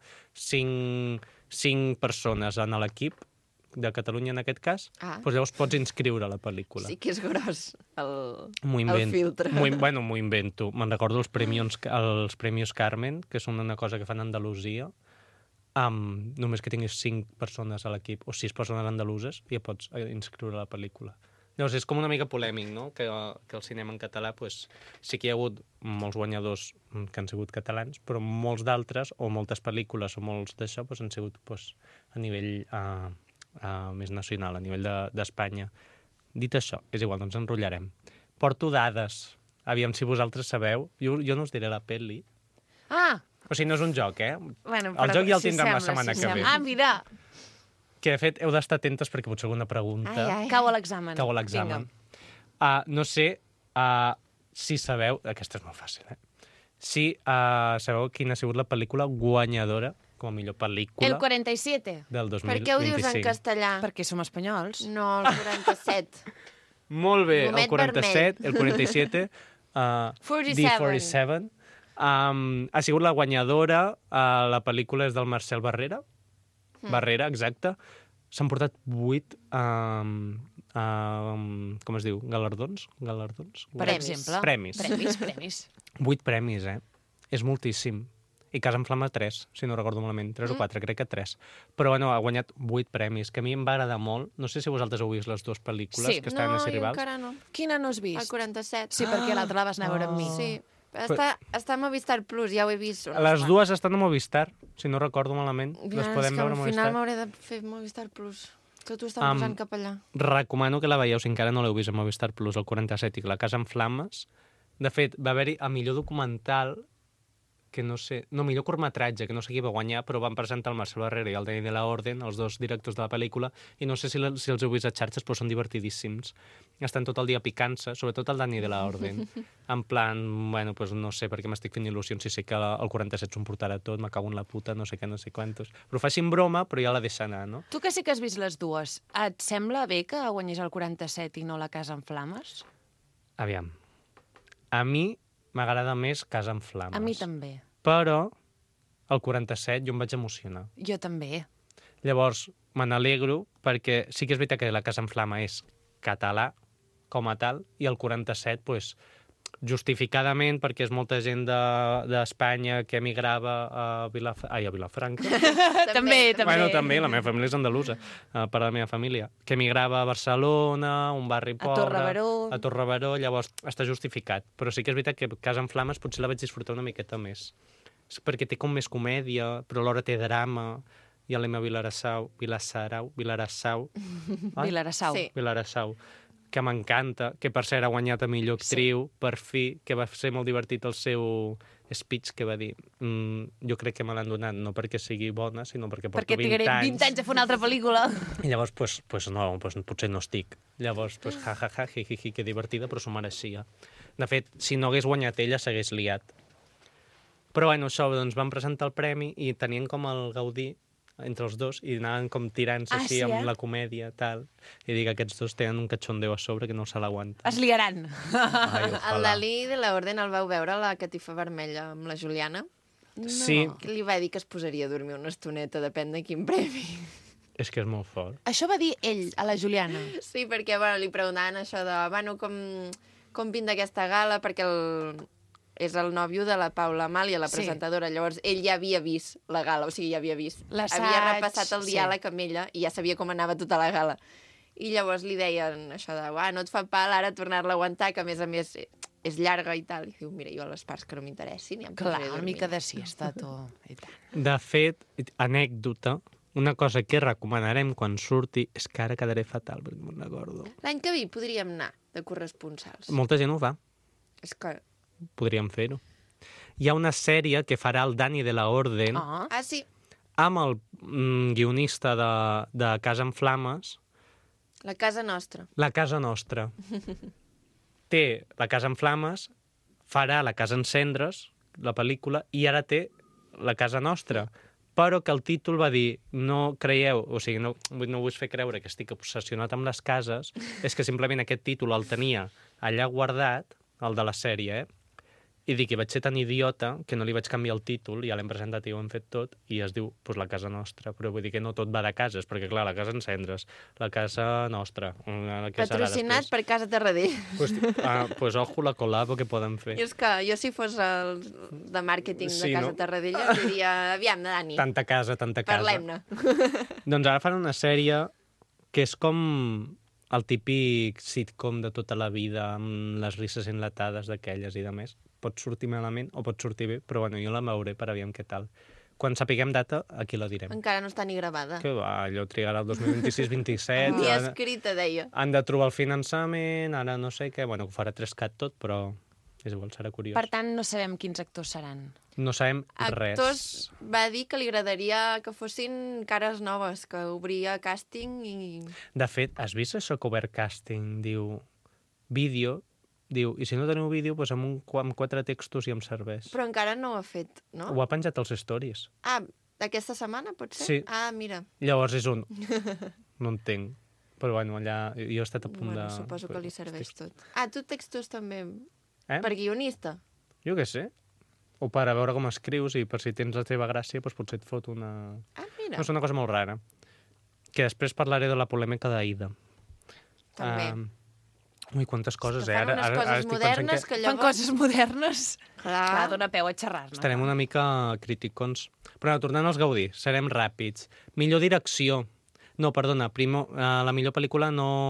5 persones en l'equip de Catalunya en aquest cas, doncs llavors pots inscriure la pel·lícula. Sí que és gros M'ho el invento. filtre. M'ho invento. Me'n recordo els Premis Carmen, que són una cosa que fan a Andalusia, només que tinguis 5 persones a l'equip o 6 persones andaluses ja pots inscriure la pel·lícula. Llavors és com una mica polèmic, no? Que el cinema en català pues, sí que hi ha hagut molts guanyadors que han sigut catalans, però molts d'altres, o moltes pel·lícules o molts d'això, pues, han sigut pues, a nivell més nacional, a nivell d'Espanya. Dit això, és igual, no ens enrotllarem. Porto dades. Aviam si vosaltres sabeu. Jo no us diré la pel·li. O sigui, no és un joc, Bueno, el joc ja el tindrem la setmana que ve. Mira, Que, de fet, heu d'estar atentes perquè potser alguna pregunta cau a l'examen. cau a l'examen. No sé si sabeu... Aquesta és molt fàcil, Si sabeu quina ha sigut la pel·lícula guanyadora com a millor pel·lícula El 47. del 2025. Per què ho dius en castellà? Perquè som espanyols. No, el 47. Molt bé, Gomet el 47, el 47, 47. D47. Ha sigut la guanyadora, la pel·lícula és del Marcel Barrera. Barrera, exacte. S'han portat 8 com es diu? Galardons? Per exemple. Premis. 8 premis, És moltíssim. I Casa en Flama 3, si no recordo malament. 3 o 4, crec que 3. Però bueno, ha guanyat 8 premis, que a mi em va agradar molt. No sé si vosaltres heu vist les dues pel·lícules que estaven a ser rivals. encara no. Quina no has vist? El 47. Sí, perquè l'altra la vas anar a veure amb mi. Sí. Està a Movistar Plus, ja ho he vist. Les dues estan a Movistar, si no recordo malament. Les podem veure a Al Movistar. final m'hauré de fer Movistar Plus. Que t'ho estan posant cap allà. Recomano que la veieu, si encara no l'heu vist a Movistar Plus, el 47, i La Casa en Flames. De fet, va haver-hi el millor documental, que no sé... No, millor curtmetratge, que no sé qui va guanyar, però van presentar el Marcel Barrera i el Dani de la Orden, els dos directors de la pel·lícula, i no sé si els heu vist a xarxes, però són divertidíssims. Estan tot el dia picant-se, sobretot el Dani de la Orden. En plan, bueno, pues no sé per què m'estic fent il·lusions, si sé que el 47 s'ho emportarà tot, me cago en la puta, no sé què, no sé quantos. Però facin broma, però ja la deixa anar, no? Tu que sí que has vist les dues, et sembla bé que guanyés el 47 i no la Casa en Flames? Aviam. A mi m'agrada més Casa en Flames. A mi també. Però el 47 jo em vaig emocionar. Jo també. Llavors, me n'alegro perquè sí que és veritat que la Casa en Flama és català com a tal i el 47, pues, justificadament, perquè és molta gent d'Espanya que emigrava a Vilafranca. També. Bueno, també, la meva família és andalusa, per a la meva família. Que emigrava a Barcelona, un barri pobre... A Torrebaró, llavors està justificat. Però sí que és veritat que Casa en Flames potser la vaig disfrutar una miqueta més. És perquè té com més comèdia, però alhora té drama, i a l'Emma Vilarassau, Sí. que m'encanta, que per cert ha guanyat a millor actriu, per fi, que va ser molt divertit el seu speech, que va dir jo crec que me l'han donat no perquè sigui bona, sinó perquè porto 20 anys. 20 anys a fer una altra pel·lícula. I llavors, pues no, potser no estic. Llavors, jiji, que divertida, però s'ho mereixia. De fet, si no hagués guanyat ella, s'hagués liat. Però bueno, això, doncs van presentar el premi i tenien com el Gaudí entre els dos i anaven com tirant-se així amb la comèdia, tal. I dic, aquests dos tenen un cachondeo a sobre que no se l'aguanta. Es liaran. El Dalí de la Orden el vau veure a la catifa vermella amb la Juliana? Sí. Li va dir que es posaria a dormir una estoneta, depèn de quin premi. És que és molt fort. Això va dir ell, a la Juliana. Sí, perquè bueno, li preguntaven això de bueno, com vinc d'aquesta gala, perquè és el nòvio de la Paula Amàlia, la Sí. presentadora. Llavors, ell ja havia vist la gala, o sigui, ja havia vist. L'assaig, Havia repassat el sí. diàleg amb ella i ja sabia com anava tota la gala. I llavors li deien això de, no et fa pal ara tornar-la a aguantar, que a més és llarga i tal. I diu, mira, jo les parts que no m'interessin ja em Clar, posaré a una dormir. mica de siesta, tu. I tant. De fet, anècdota, una cosa que recomanarem quan surti és que ara quedaré fatal, perquè me'n recordo. L'any que ve podríem anar de corresponsals. Molta gent ho fa, És que... podríem fer-ho. Hi ha una sèrie que farà el Dani de la Orden Oh. Ah, sí, amb el guionista de Casa en Flames, la casa nostra. La Casa Nostra. Té La Casa en Flames, farà La Casa en Cendres, la pel·lícula, i ara té La Casa Nostra. Però que el títol va dir, no creieu, o sigui, no vull fer creure que estic obsessionat amb les cases, és que simplement aquest títol el tenia allà guardat, el de la sèrie, i dic, i vaig ser tan idiota que no li vaig canviar el títol, ja l'hem presentat i ho hem fet tot, i es diu, pues, La Casa Nostra. Però vull dir que no tot va de cases, perquè, clar, La Casa en Cendres, La Casa Nostra... Patrocinat per Casa Terradell. Pues ojo la col·labo que poden fer. I és que jo si fos el de màrqueting de Sí, Casa no? Terradella diria, aviam, Dani, Tanta casa. parlem-ne. Doncs ara fan una sèrie que és com el típic sitcom de tota la vida, amb les risses enlatades d'aquelles i de més. Pot sortir malament o pot sortir bé, però bueno, jo la veuré per aviam què tal. Quan sapiguem data, aquí la direm. Encara no està ni gravada. Que va, allò trigarà el 2026-27. Ni escrita, deia. Han de trobar el finançament, ara no sé què, bueno, ho farà 3CAT tot, però és igual, serà curiós. Per tant, no sabem quins actors seran. No sabem res. Actors va dir que li agradaria que fossin cares noves, que obria càsting i... De fet, has vist això que ha obert càsting? Diu, vídeo, diu, i si no teniu vídeo, doncs amb 4 textos ja em serveix. Però encara no ho ha fet, no? Ho ha penjat als stories. Ah, d'aquesta setmana, pot ser? Sí. Ah, mira. Llavors és un... No entenc. Però bueno, allà jo he estat a punt Bueno, de... suposo que li serveix tot. Ah, tu textos també... Eh? Per guionista? Jo què sé. O per a veure com escrius i per si tens la teva gràcia, doncs potser et fot una... Ah, mira. No, és una cosa molt rara. Que després parlaré de la polèmica d'Aida. També. Ui, quantes coses, que fan unes coses estic modernes pensant que Fan llavors... coses modernes. Clar. Clar, dona peu a xerrar-ne. Estarem una mica criticons. Però no, tornant als Gaudí, serem ràpids. Millor direcció. No, perdona, la millor pel·lícula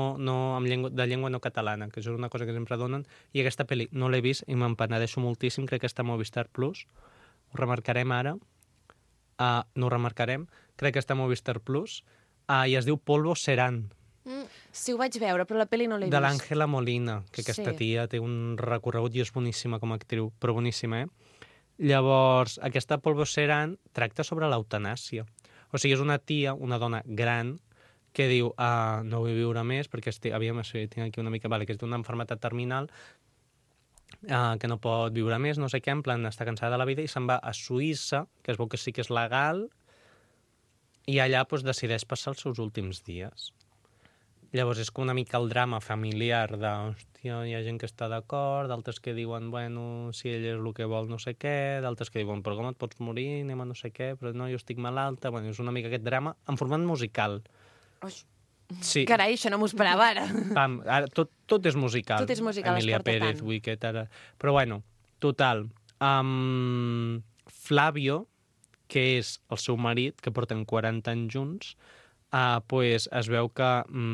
de llengua no catalana, que és una cosa que sempre donen, i aquesta pel·li no l'he vist i me'n penedeixo moltíssim, crec que està a Movistar Plus. Ho remarcarem ara. No ho remarcarem. Crec que està a Movistar Plus. I es diu Polvo Serán, Sí, ho vaig veure, però la pel·li no l'he de vist. l'Àngela Molina, que aquesta Sí. tia té un recorregut i és boníssima com a actriu, però boníssima, Llavors, aquesta Polvo Serán tracta sobre l'eutanàsia. O sigui, és una tia, una dona gran, que diu, no vull viure més, perquè tinc aquí una mica, que és d'una malaltia terminal, que no pot viure més, no sé què, en plan, està cansada de la vida, i se'n va a Suïssa, que es veu que sí que és legal, i allà doncs, decideix passar els seus últims dies. Llavors és com una mica el drama familiar de, hòstia, hi ha gent que està d'acord, d'altres que diuen, bueno, si ell és el que vol no sé què, d'altres que diuen, però com et pots morir, anem a no sé què, però no, jo estic malalta, bueno, és una mica aquest drama en format musical. Ui. Sí. Carai, això no m'ho esperava ara. Pam, ara, tot és musical. Tot és musical, Emilia es porta Pérez, tant. Wicked, ara... Però bueno, total. Flavio, que és el seu marit, que porten 40 anys junts, pues es veu que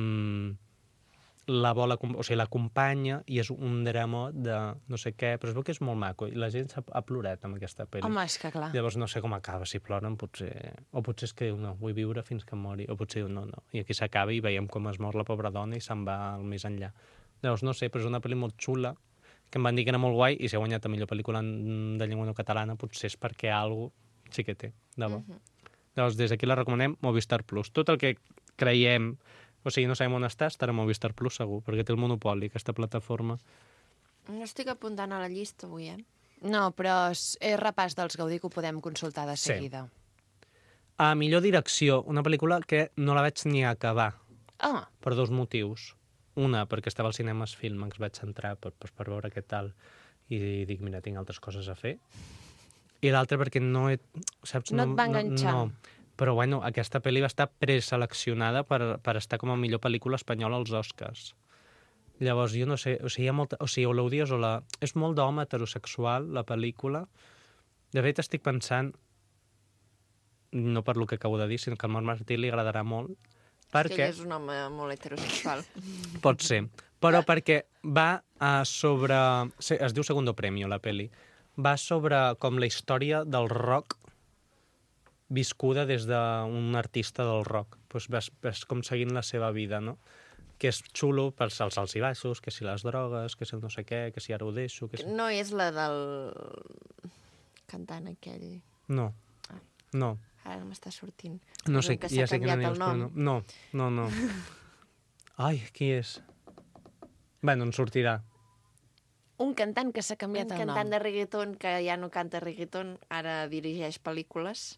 l'acompanya i és un dramot de no sé què, però es veu que és molt maco i la gent ha plorat amb aquesta pel·li. Home, és que clar. Llavors no sé com acaba, si ploren potser... O potser és que diu, no, vull viure fins que em mori, o potser diu, no. I aquí s'acaba i veiem com es mor la pobra dona i se'n va al més enllà. Llavors no sé, però és una pel·li molt xula, que em van dir que era molt guai i si ha guanyat la millor pel·lícula de llengua no catalana potser és perquè alguna cosa sí que té, de bo. Llavors, des d'aquí la recomanem Movistar Plus. Tot el que creiem, o sigui, no sabem on està, estarà a Movistar Plus segur, perquè té el monopoli, aquesta plataforma. No estic apuntant a la llista avui, No, però és repàs dels Gaudí que ho podem consultar de Sí. seguida. Millor direcció, una pel·lícula que no la vaig ni acabar, Ah, per 2 motius. Una, perquè estava al Cinemes Filmex, vaig entrar per veure què tal, i dic, mira, tinc altres coses a fer. I l'altra perquè no he... Saps? No et va enganxar. No, Però, bueno, aquesta pel·li va estar preseleccionada per estar com a millor pel·lícula espanyola als Oscars. Llavors, jo no sé, o sigui, hi ha molta... O sigui, o l'odies o la... És molt d'home heterosexual, la pel·lícula. De fet, estic pensant, no per lo que acabo de dir, sinó que al Marc Martí li agradarà molt, perquè... Ell és un home molt heterosexual. Pot ser. Però perquè va sobre... Es diu Segundo Premio, la pel·li. Va sobre com la història del rock viscuda des d'un artista del rock. Pues vas com seguint la seva vida, no? Que és xulo pels alts i baixos, que si les drogues, que si el no sé què, que si ara ho deixo... Que si... No és la del cantant aquell... No, no. Ara m'està sortint. No sé, que ja s'ha sé quin canviat el anius, nom. però no. Ai, qui és? Bueno, ens sortirà. Un cantant que s'ha canviat Un el cantant nom. de reggaeton que ja no canta reggaeton, ara dirigeix pel·lícules.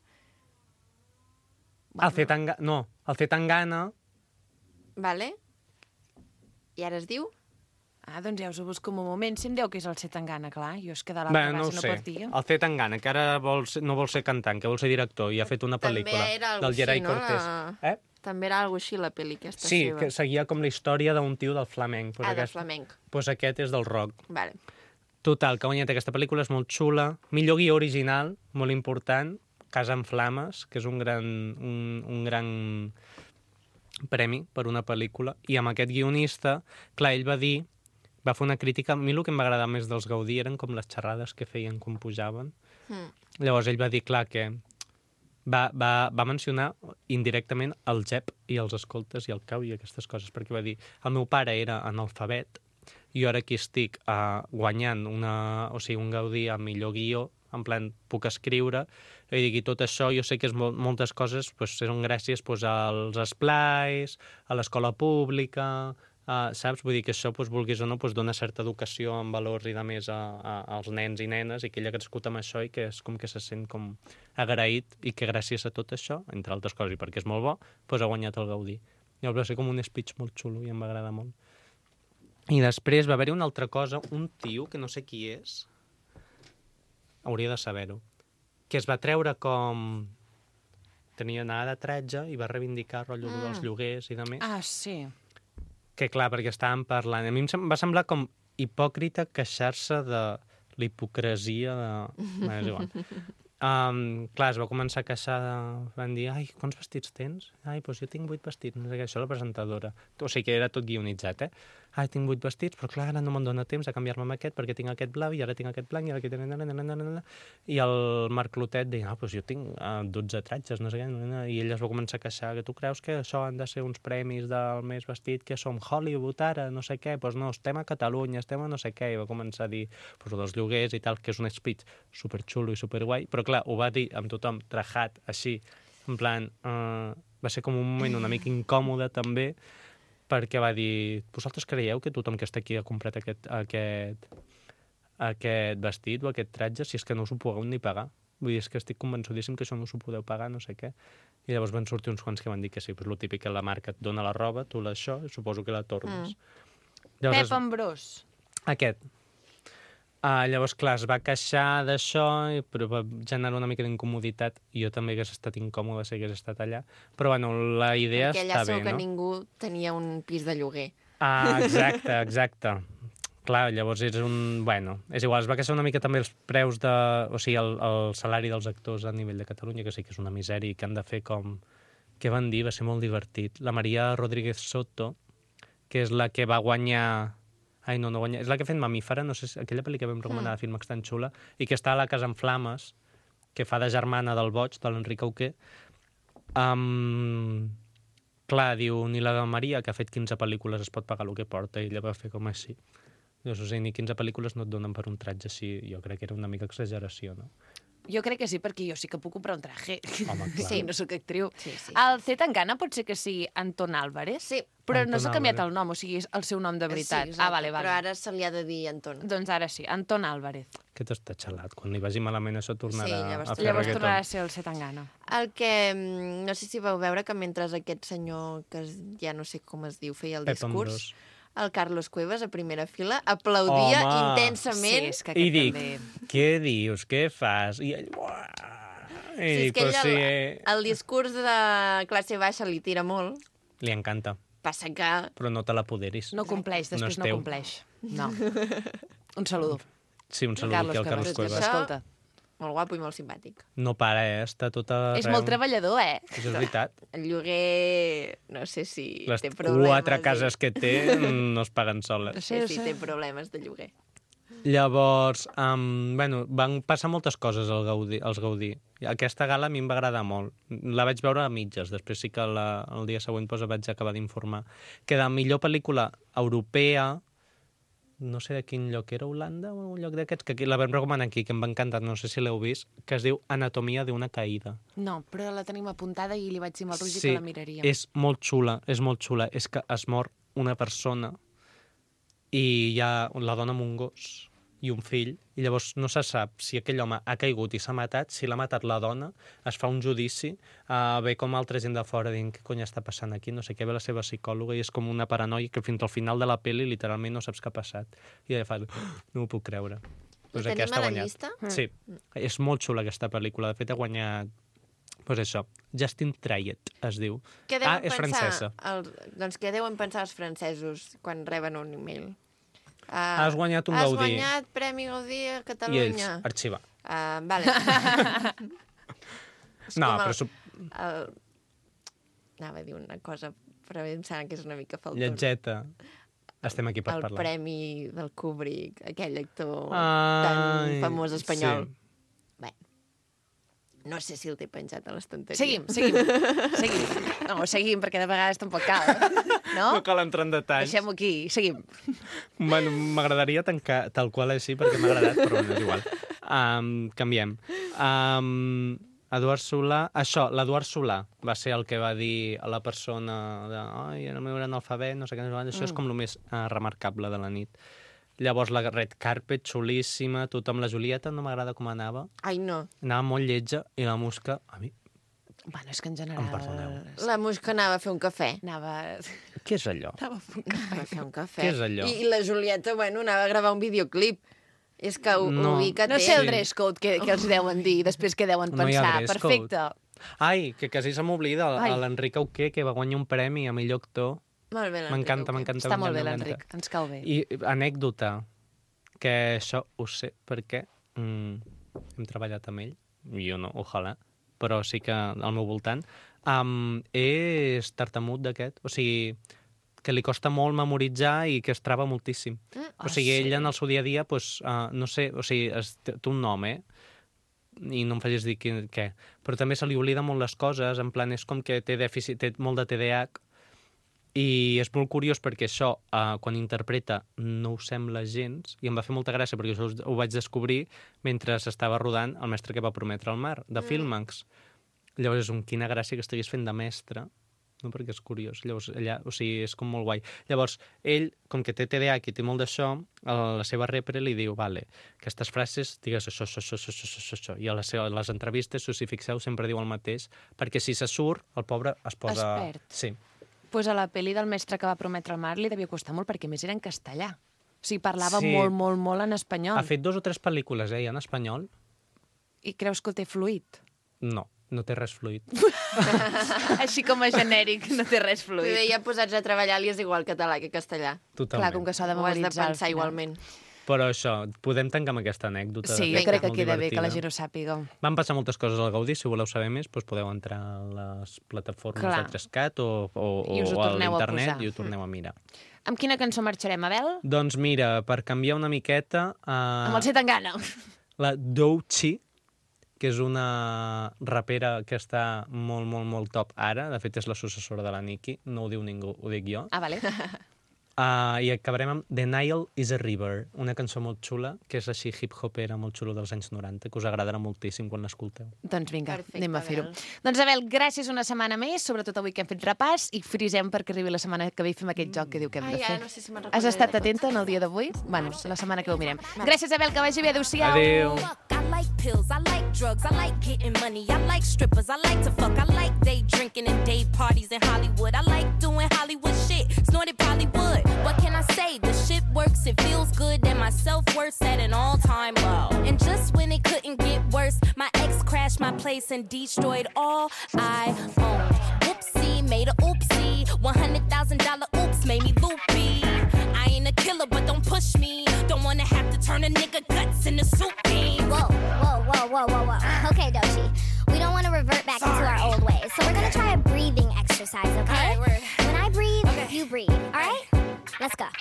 El Zetangana... No, el Zetangana... Vale? I ara es diu? Ah, doncs ja us ho busco un moment. Si em diu que és el Zetangana, clar. Jo és que de l'altra Bé, no ho base no sé. partia. El Zetangana, que ara no vol ser cantant, que vol ser director, i ha fet una pel·lícula També era algo del Gerai així, no? Cortés. També era algo així, la pel·li aquesta Sí, seva. que seguia com la història d'un tio del flamenc. Pues de flamenc. Pues aquest és del rock. Vale. Total, que ha guanyat aquesta pel·lícula, és molt xula. Millor guió original, molt important, Casa en Flames, que és un gran premi per una pel·lícula. I amb aquest guionista, clar, ell va fer una crítica... A mi el que em va agradar més dels Gaudí eren com les xerrades que feien com pujaven. Llavors ell va dir, clar, que va mencionar indirectament el Jep i els escoltes i el cau i aquestes coses, perquè va dir, el meu pare era analfabet, jo ara aquí estic guanyant un Gaudí a millor guió, en plan, puc escriure, i tot això, jo sé que moltes coses són gràcies als esplais, a l'escola pública, saps? Vull dir que això, vulguis o no, dona certa educació en valors i de més als nens i nenes, i que ell ha crescut amb això i que és com que se sent com agraït i que gràcies a tot això, entre altres coses, i perquè és molt bo, ha guanyat el Gaudí. Llavors va ser com un speech molt xulo i em va agradar molt. I després va haver-hi una altra cosa, un tio, que no sé qui és, hauria de saber-ho, que es va treure com... Tenia una de 13 i va reivindicar rotllo dels lloguers i de més. Ah, sí. Que clar, perquè estàvem parlant... A mi em va semblar com hipòcrita queixar-se de la hipocresia de... Bé, és igual. Clar, es va començar a queixar, van dir, ai, quants vestits tens? Ai, doncs jo tinc 8 vestits, no sé què, això la presentadora. O sigui que era tot guionitzat, Ai, tinc 8 vestits, però clar, ara no me'n dona temps a canviar-me amb aquest, perquè tinc aquest blau, i ara tinc aquest blanc, i ara aquest... I el Marc Clotet deia, doncs jo tinc 12 tratges, no sé què, i ell es va començar a queixar, que tu creus que això han de ser uns premis del més vestit, que som Hollywood ara, no sé què, doncs no, estem a Catalunya, estem a no sé què, i va començar a dir, dels lloguers i tal, que és un speech superxulo i superguai, però clar, ho va dir amb tothom trajat, així, en plan, va ser com un moment una mica incòmode també, perquè va dir, vosaltres creieu que tothom que està aquí ha comprat aquest vestit o aquest tratge, si és que no us ho podeu ni pagar. Vull dir, és que estic convençudíssim que això no us ho podeu pagar, no sé què. I llavors van sortir uns quants que van dir que sí, però és el típic que la marca et dona la roba, tu l'això, i suposo que la tornes. Pep Ambrós. Aquest. Llavors, clar, es va queixar d'això, però va generar una mica d'incomoditat. Jo també hagués estat incòmode si hagués estat allà. Però, bueno, la idea perquè està bé, no? Perquè allà segur que ningú tenia un pis de lloguer. Exacte. Clar, llavors és un... Bueno, és igual, es va queixar una mica també els preus de... O sigui, el salari dels actors a nivell de Catalunya, que sí que és una misèria i que han de fer com... Què van dir? Va ser molt divertit. La Maria Rodríguez Soto, que és la que va guanyar... Ai, no guanya. És la que ha fet Mamífera, no sé, aquella pel·li que vam recomanar de Filmex tan xula, i que està a la Casa en Flames, que fa de germana del boig, de l'Enric Auqué. Clar, diu, ni la de Maria, que ha fet 15 pel·lícules, es pot pagar el que porta, i ella va fer com així. Dius, o sigui, ni 15 pel·lícules no et donen per un tratge així, jo crec que era una mica exageració, no? Jo crec que sí, perquè jo sí que puc comprar un traje. Home, clar. Sí, no sóc actriu. Sí. El Zetangana pot ser que sigui Anton Álvarez? Sí. Però Anton no s'ha canviat Álvarez. el nom, o sigui, és el seu nom de veritat. Sí, exacte, vale. però ara se li ha de dir Anton. Doncs ara sí, Anton Álvarez. Aquest està xalat. Quan li vagi malament això tornarà llavors a fer Llavors reggaeton. tornarà a ser el Zetangana. El que... No sé si vau veure que mentre aquest senyor, que ja no sé com es diu, feia el Pep discurs, Ambrós. el Carlos Cuevas, a primera fila, aplaudia Home! intensament. Sí, és que I aquest dic, també... què dius, què fas? I ell, uah! Sí, és que ell el discurs de classe baixa li tira molt. Li encanta, Passa que... però no te l'apoderis. No compleix, No després és no teu. compleix. No. Un saludo. Sí, un salut aquí al Carlos Cuevas. Això- Escolta, Molt guapo i molt simpàtic. No para, està tot arreu. és molt treballador, Això és veritat. El lloguer... No sé si Les té problemes. 4 cases que té no es paguen soles. No sé si té problemes de lloguer. Llavors, bueno, van passar moltes coses als Gaudí. Aquesta gala a mi em va agradar molt. La vaig veure a mitges, després sí que el dia següent vaig acabar d'informar. Que de millor pel·lícula europea, no sé de quin lloc era, Holanda, o un lloc d'aquests, que aquí la vam recomanar aquí, que em va encantar, no sé si l'heu vist, que es diu Anatomia d'una caïda. no, però la tenim apuntada i li vaig dir al Roger Sí, que la miraríem. és molt xula, és molt xula. És que es mor una persona i hi ha la dona amb un gos i un fill, i llavors no se sap si aquell home ha caigut i s'ha matat, si l'ha matat la dona, es fa un judici, ve com altra gent de fora dient què cony està passant aquí, no sé què, ve la seva psicòloga i és com una paranoia que fins al final de la pel·li literalment no saps què ha passat. I ella fa, no ho puc creure. Pues tenim aquesta a la ha guanyat. llista? Sí, és molt xula aquesta pel·lícula, de fet ha guanyat pues això, Justin Triet es diu. Què deuen és francesa. Doncs què deuen pensar els francesos quan reben un email? Has guanyat un Has Gaudí. guanyat Premi Gaudí a I ells, Catalunya. arxivar. Vale. No, com però... Anava a dir una cosa, però em sembla que és una mica faltosa. Lletgeta. Estem aquí per El parlar. premi del Kubrick, aquell actor Ai, tan famós espanyol. sí. Bé, no sé si el té penjat a l'estanteria. Seguim. No, seguim, perquè de vegades tampoc cal. No? No cal entrar en detalls. Deixem-ho aquí, seguim. Bueno, m'agradaria tancar tal qual així, perquè m'ha agradat, però no és igual. Canviem. Eduard Solà... Això, l'Eduard Solà va ser el que va dir a la persona de ai, el meu analfabet, no sé què, això és com el més remarcable de la nit. Llavors la red carpet, xulíssima, tothom, la Julieta no m'agrada com anava. Ai, no. Anava molt lletja i la Musca, a mi, Bueno, és que en em general... perdoneu. La Musca anava a fer un cafè. Anava... Què és allò? Anava a fer un Anava a fer un cafè. Què és allò? I la Julieta, bueno, anava a gravar un videoclip. És que No. ubica No té. sé el dress code que els deuen dir, després què deuen No hi ha pensar. dress Perfecte. Ai, que quasi se m'oblida, Ai. l'Enric Auqué, que va guanyar un premi a millor actor. Molt bé, l'Enric M'encanta, Auqué. m'encanta. Està molt bé, m'encanta. l'Enric. Ens cau bé. I anècdota, que això ho sé perquè hem treballat amb ell, jo no, ojalà, però sí que al meu voltant, és tartamut d'aquest, o sigui, que li costa molt memoritzar i que es trava moltíssim. O sigui, ell en el seu dia a dia, pues, no sé, o sigui, té un nom, i no em facis dir què, però també se li oblida molt les coses, en plan, és com que té dèficit, té molt de TDAH, i és molt curiós perquè això, quan interpreta, no ho sembla gens, i em va fer molta gràcia perquè això ho vaig descobrir mentre s'estava rodant El mestre que va prometre el mar, de Filmax. Llavors és quina gràcia que estiguis fent de mestre, no? Perquè és curiós. Llavors, allà, o sigui, és com molt guai. Llavors, ell, com que té TDAH i té molt d'això, a la seva repre li diu, vale, aquestes frases, digues això. I a les entrevistes, si us hi fixeu, sempre diu el mateix, perquè si se surt, el pobre es posa... Es perd. Sí. Pues a la pel·li del mestre que va prometre el mar li devia costar molt, perquè a més era en castellà. O sigui, parlava Sí. molt en espanyol. Ha fet 2 o 3 pel·lícules, en espanyol? I creus que ho té fluid? No té res fluid. Així com a genèric, no té res Vull fluid. dir, ja posats a treballar li és igual català que castellà. Totalment. Clar, com que s'ha de Ho has de memoritzar. al pensar final. igualment. Però això, podem tancar amb aquesta anècdota. Sí, de jo fet, crec que molt queda bé que la divertida. gent ho sàpiga. Van passar moltes coses al Gaudí, si voleu saber més, doncs podeu entrar a les plataformes Clar. de 3CAT o I us ho a torneu a l'internet posar. i ho torneu a mirar. Amb quina cançó marxarem, Abel? Doncs mira, per canviar una miqueta, Amb el Zetangana. la Doechii, que és una rapera que està molt top ara, de fet és la successora de la Nicki, no ho diu ningú, ho dic jo, Ah, vale. I acabarem amb The Nile is a River, una cançó molt xula, que és així hip-hopera molt xula dels anys 90, que us agradarà moltíssim quan l'escolteu. Doncs vinga, Perfecte, anem a fer-ho. Abel. Doncs, Abel, gràcies una setmana més, sobretot avui que hem fet repàs, i frisem perquè arribi la setmana que ve i fem aquest joc que diu que hem de Ai, fer. no sé si me'n Has recordaré estat de tots. atenta en el dia d'avui? Bueno, la setmana que ho mirem. Gràcies, Abel, que vagi bé. Adéu-siau. Adéu! I like pills, I like drugs, I like getting money, I like strippers, I like to fuck, I like day drinking and day parties in Hollywood, I like doing Hollywood shit, snorted Bollywood. What can I say? The shit works, it feels good, and my self-worth's at an all-time low. And just when it couldn't get worse, my ex crashed trashed my place and destroyed all I owned. Whoopsie, made a oopsie. $100,000 oops made me loopy. I ain't a killer, but don't push me. Don't wanna have to turn a nigga guts into soup beans. Whoa. Okay, Doshi. We don't want to revert back into our old ways, so we're gonna try a breathing exercise, okay? All right, when I breathe, okay. you breathe, all right? Let's go.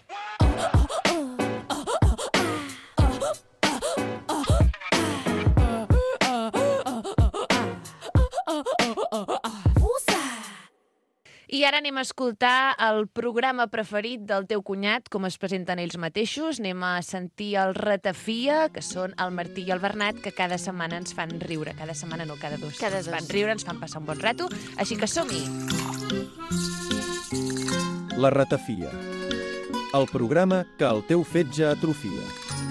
I ara anem a escoltar el programa preferit del teu cunyat, com es presenten ells mateixos. Anem a sentir el Ratafia, que són el Martí i el Bernat, que cada setmana ens fan riure. Cada setmana no, cada dos. Cada dos. Ens fan riure, ens fan passar un bon rato. Així que som-hi! La Ratafia, el programa que el teu fetge atrofia.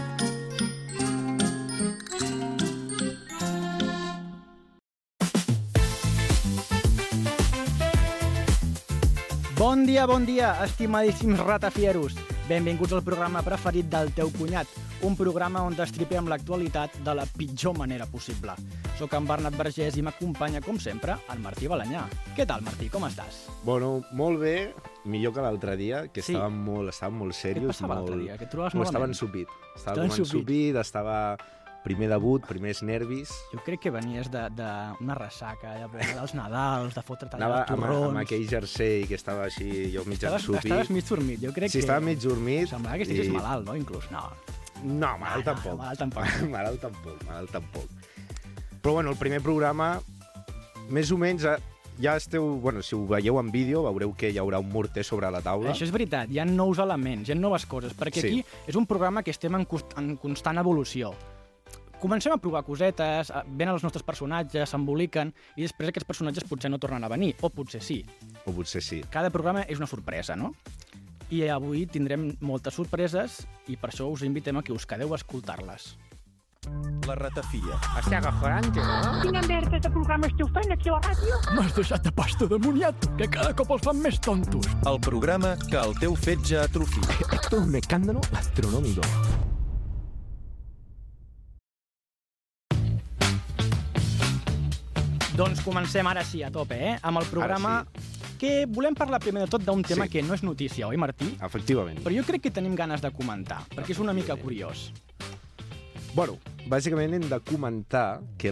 Bon dia, estimadíssims ratafieros. Benvinguts al programa preferit del teu cunyat, un programa on destripem l'actualitat de la pitjor manera possible. Soc en Bernat Vergés i m'acompanya, com sempre, en Martí Balanyà. Què tal, Martí, com estàs? Bueno, molt bé, millor que l'altre dia, que Sí. estàvem molt serios. Què et passava l'altre dia? Que et trobaves Estava malament? ensupit. Estava Estava com ensupit, estava primer debut, primers nervis. Jo crec que venies d'una ressaca, dels Nadals, de fotre Anava tallar torrons. amb aquell jersei que estava així, jo mig ensupit. Estaves mig dormit, jo crec Sí, que... estava mig dormit. Semblava que estigués malalt, no? Inclús, no. No, malalt tampoc. Malalt tampoc. malalt tampoc. Però bueno, el primer programa, més o menys, ja esteu... Bueno, si ho veieu en vídeo, veureu que hi haurà un morter sobre la taula. Això és veritat, hi ha nous elements, hi ha noves coses, perquè Sí. aquí és un programa que estem en constant evolució. Comencem a provar cosetes, venen els nostres personatges, s'emboliquen, i després aquests personatges potser no tornen a venir, o potser sí. O potser sí. Cada programa és una sorpresa, no? I avui tindrem moltes sorpreses, i per això us invitem a que us quedeu a escoltar-les. La Ratafia. Estic agafant, no? Quina merda de programa esteu fent aquí a la ràdio? M'has deixat de pasta de moniato, que cada cop els fan més tontos. El programa que el teu fetge atrofia. Esto es un escándalo astronómico. Doncs comencem ara sí, a tope, amb el programa que volem parlar primer de tot d'un tema que no és notícia, oi, Martí? Efectivament. Però jo crec que tenim ganes de comentar, perquè és una mica curiós. Bueno, bàsicament hem de comentar que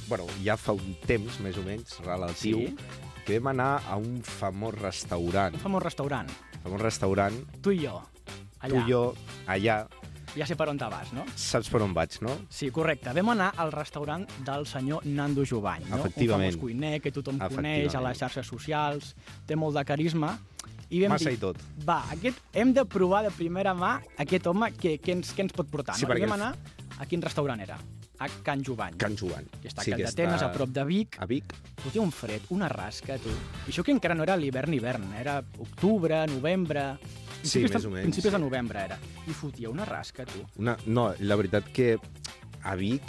ja fa un temps, més o menys, relatiu, que vam anar a un famós restaurant. Un famós restaurant. Famós restaurant. Tu i jo, allà. Tu i jo, allà. Ja sé per on te vas, no? Saps per on vaig, no? Sí, correcte. Vam anar al restaurant del senyor Nando Jovany, no? Efectivament. Un famós cuiner que tothom coneix a les xarxes socials, té molt de carisma. I vam Massa dir, i tot. Va, hem de provar de primera mà aquest home què ens pot portar. Sí, no? perquè I vam anar a quin restaurant era? A Can Jovany. Can Jovany. Que està a Can d'Atenes, a prop de Vic. A Vic. Fotia un fred, una rasca, tu. I això que encara no era l'hivern, era octubre, novembre... Sí, més o menys. Principis de novembre era. I fotia una rasca, tu. No, la veritat que a Vic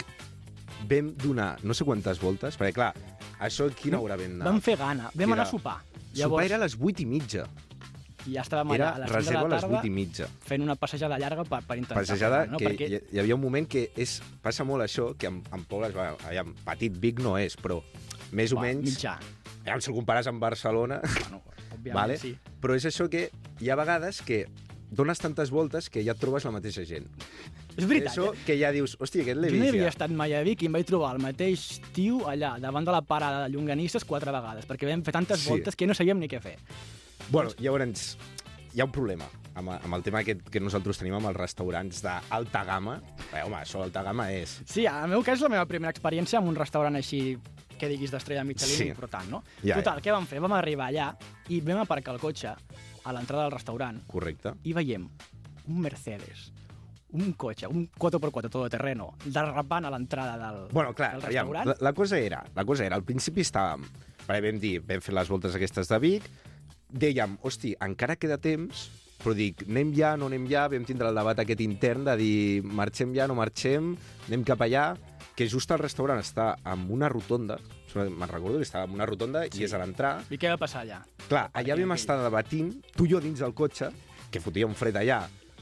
vam donar no sé quantes voltes, perquè clar, això a quina hora vam anar? Vam fer gana, vam anar a sopar. Sopar era a les 8:30. I ja estàvem allà a les 5 de la tarda. Reserva a les 8:30. Fent una passejada llarga per intentar... Passejada, no? que Perquè... hi havia un moment que passa molt això, que en pobles, petit Vic no és, però més o menys... Mitjà. Si el compares amb Barcelona... Bueno, òbviament sí. Però és això que hi ha vegades que dones tantes voltes que ja et trobes la mateixa gent. És veritat. Això que ja dius, hòstia, aquest l'he vist ja. Jo no havia estat mai a Vic i em vaig trobar el mateix tio allà, davant de la parada de llonganisses 4 vegades, perquè vam fer tantes voltes que no sabíem ni què fer. Bueno, llavors, hi ha un problema amb el tema que nosaltres tenim amb els restaurants d'alta gamma. Home, això d'alta gamma és... Sí, en el meu cas és la meva primera experiència amb un restaurant així que diguis d'estrella Michelin, important, no? Total, què vam fer? Vam arribar allà i vam aparcar el cotxe a l'entrada del restaurant. Correcte. I veiem un Mercedes, un cotxe, un 4x4 todoterreno, derrapant a l'entrada del restaurant. La cosa era, al principi estàvem, vam fer les voltes aquestes de Vic, dèiem, hosti, encara queda temps, però dic, anem ja, no anem ja, vam tindre el debat aquest intern de dir, marxem ja, no marxem, anem cap allà, que just el restaurant està en una rotonda, me'n recordo que estava en una rotonda i és a l'entrar. I què va passar allà? Clar, allà vam estar debatint, tu i jo dins del cotxe, que fotia un fred allà,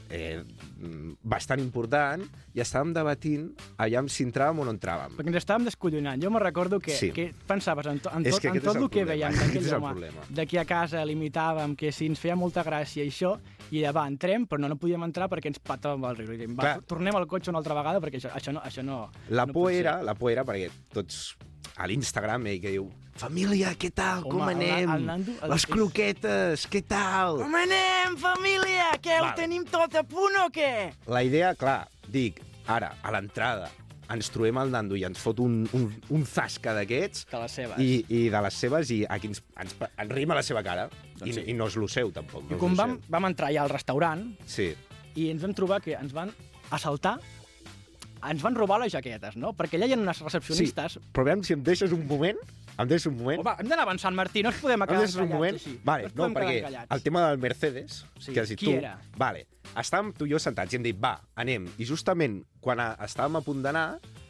bastant important, i estàvem debatint aviam si entràvem o no entràvem. Perquè ens estàvem descollonant. Jo me recordo que pensaves en tot el que veiem d'aquell home. D'aquí a casa limitàvem que si ens feia molta gràcia i això, i va, entrem, però no podíem entrar perquè ens patàvem el riure. I dèiem, va, tornem al cotxe una altra vegada perquè això no La por era perquè tots a l'Instagram que diu família, què tal, com anem? Les croquetes, què tal? Com anem, família? Què, ho tenim tot a punt o què? La idea, clar, dic, ara, a l'entrada, ens trobem el Nando i ens fot un zasca d'aquests. De les seves. I de les seves, i aquí ens rima la seva cara. Doncs I no és lo seu, tampoc. I quan vam entrar ja al restaurant, i ens vam trobar que ens van assaltar, ens van robar les jaquetes, no? Perquè allà hi ha unes recepcionistes... Sí, però veiem si em deixes un moment. Home, hem d'anar avançant, Martí, no ens podem quedar encallats així. Vale, no, perquè el tema del Mercedes... que has dit qui era? Vale, estàvem tu i jo sentats i hem dit, va, anem. I justament quan estàvem a punt d'anar,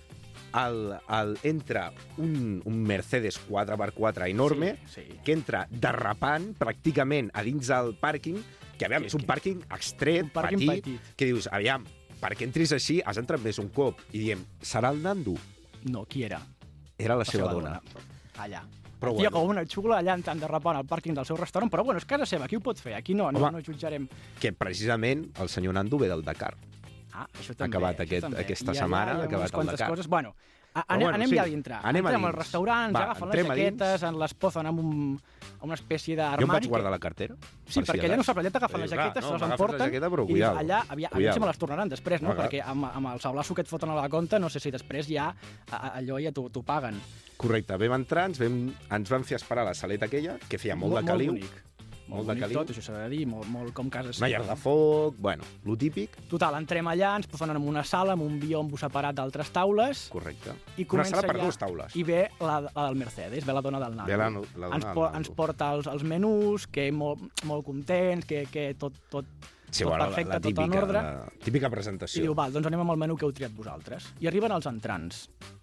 entra un Mercedes 4x4 enorme, que entra derrapant pràcticament a dins del pàrquing, que aviam, és un pàrquing extret, petit, que dius, aviam, perquè entris així, has entrat més un cop. I diem, serà el Nando? No, qui era? Era la seva dona. Allà. Tia, com una xula allà entrant derrapant al pàrquing del seu restaurant, però bueno, és casa seva, qui ho pot fer? Aquí no jutjarem. Que precisament el senyor Nando ve del Dakar. Això també. Ha acabat aquesta setmana, ha acabat el Dakar. Coses. Bueno, anem ja a dintre. Entrem al restaurant, ens agafen les jaquetes, ens les posen amb una espècie d'armari. Jo em vaig guardar la cartera. Sí, perquè allà no saps, allà t'agafen les jaquetes, se les emporten, i allà, aviam si me les tornaran després, no? Perquè amb el sablasso que et foten a la compte, no sé si després ja allò ja t'ho paguen. Correcte, vam entrar, ens vam fer esperar a la saleta aquella, que feia molt de caliu. Molt bonic tot, això s'ha de dir, molt com casa seva. Una llar de foc, bueno, lo típic. Total, entrem allà, ens posen en una sala, amb un biombo separat d'altres taules. Correcte. Una sala per dues taules. I ve la del Mercedes, ve la dona del Nando. Ve la dona del Nando. Ens porta els menús, que molt contents, que tot perfecte, tot en ordre. La típica presentació. I diu, val, doncs anem amb el menú que heu triat vosaltres. I arriben els entrants.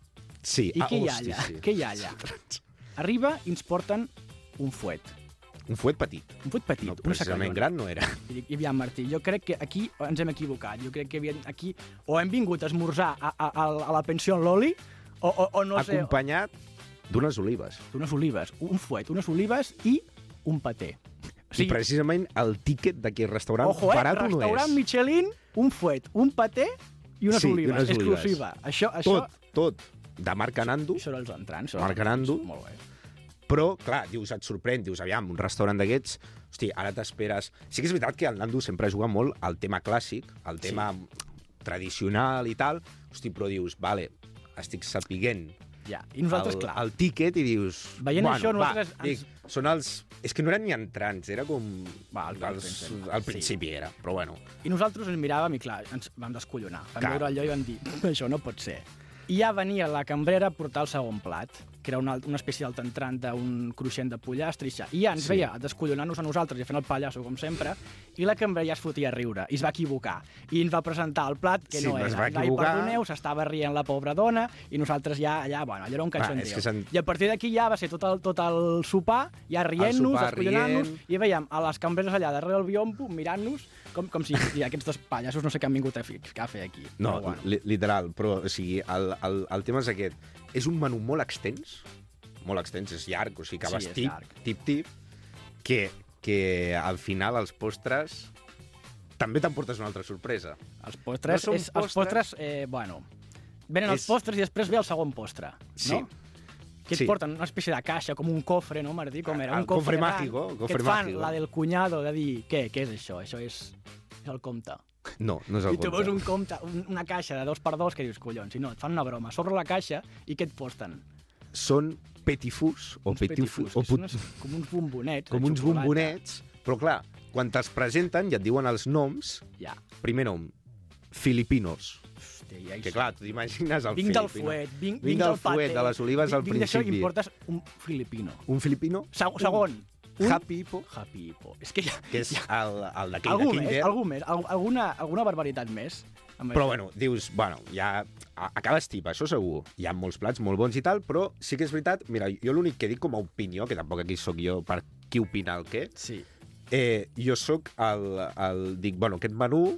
Sí. I què hi ha allà? Què hi ha allà? Arriba i ens porten un fuet. Un fuet petit. Un fuet petit. No, precisament gran no era. I aviam, Martí, jo crec que aquí ens hem equivocat. Jo crec que aquí o hem vingut a esmorzar a la pensió Loli, o no sé... Acompanyat d'unes olives. D'unes olives. Un fuet, unes olives i un paté. I precisament el tíquet d'aquest restaurant barat no és. Restaurant Michelin, un fuet, un paté i unes olives. Exclusiva. Això... Tot. De marca Nando. Això són els entrants. Marca Nando. Molt bé. Però, clar, dius, et sorprèn, dius, aviam, un restaurant d'aquests, hosti, ara t'esperes... Sí que és veritat que el Nando sempre juga molt al tema clàssic, al tema tradicional i tal, hosti, però dius, vale, estic sapiguent I nosaltres, clar, el tíquet i dius... Veient això, nosaltres... Són els... És que no eren ni entrants, era com... Al principi era, però bueno. I nosaltres ens miràvem i, clar, ens vam descollonar. Vam veure allò i vam dir, això no pot ser. I ja venia la cambrera a portar el segon plat, que era una espècie d'altentrant d'un cruixent de pollastre i ja. I ja ens veia descollonant-nos a nosaltres i fent el pallasso, com sempre, i la cambrera ja es fotia a riure, i es va equivocar. I ens va presentar el plat que no era. Ai, perdoneu, s'estava rient la pobra dona, i nosaltres ja allà, bueno, allò era un cachondeo. I a partir d'aquí ja va ser tot el sopar, ja rient-nos, descollonant-nos, i veiem a les cambreres allà darrere del biombo, mirant-nos, com si aquests dos pallassos no sé què han vingut a fer aquí. No, literal, però o sigui, el tema és aquest. És un menú molt extens, és llarg, o sigui que vas tip, que al final els postres també t'emportes una altra sorpresa. Els postres, bueno, venen els postres i després ve el segon postre, no? Que et porten una espècie de caixa, com un cofre, no, Martí? Com era? Un cofre mágico. Que et fan la del cunyado de dir, què és això? Això és el compte. No és el compte. I tu veus un compte, una caixa de 2x2 que dius, collons, i no, et fan una broma. Sobre la caixa, i què et porten? Són petit-fous, com uns bombonets. Com uns bombonets, però clar, quan te'ls presenten i et diuen els noms, primer nom, Filipinos. Que clar, tu t'imagines el filipino. Vinc del fuet, de les olives al principi. Vinc d'això i em portes un filipino. Un filipino? Segon. Happy Hippo. És que és el d'aquell de Kinder. Algú més? Alguna barbaritat més? Però bueno, dius, ja acabes tip, això segur. Hi ha molts plats molt bons i tal, però sí que és veritat, mira, jo l'únic que dic com a opinió, que tampoc aquí sóc jo per qui opina el què, jo sóc dic, bueno, aquest menú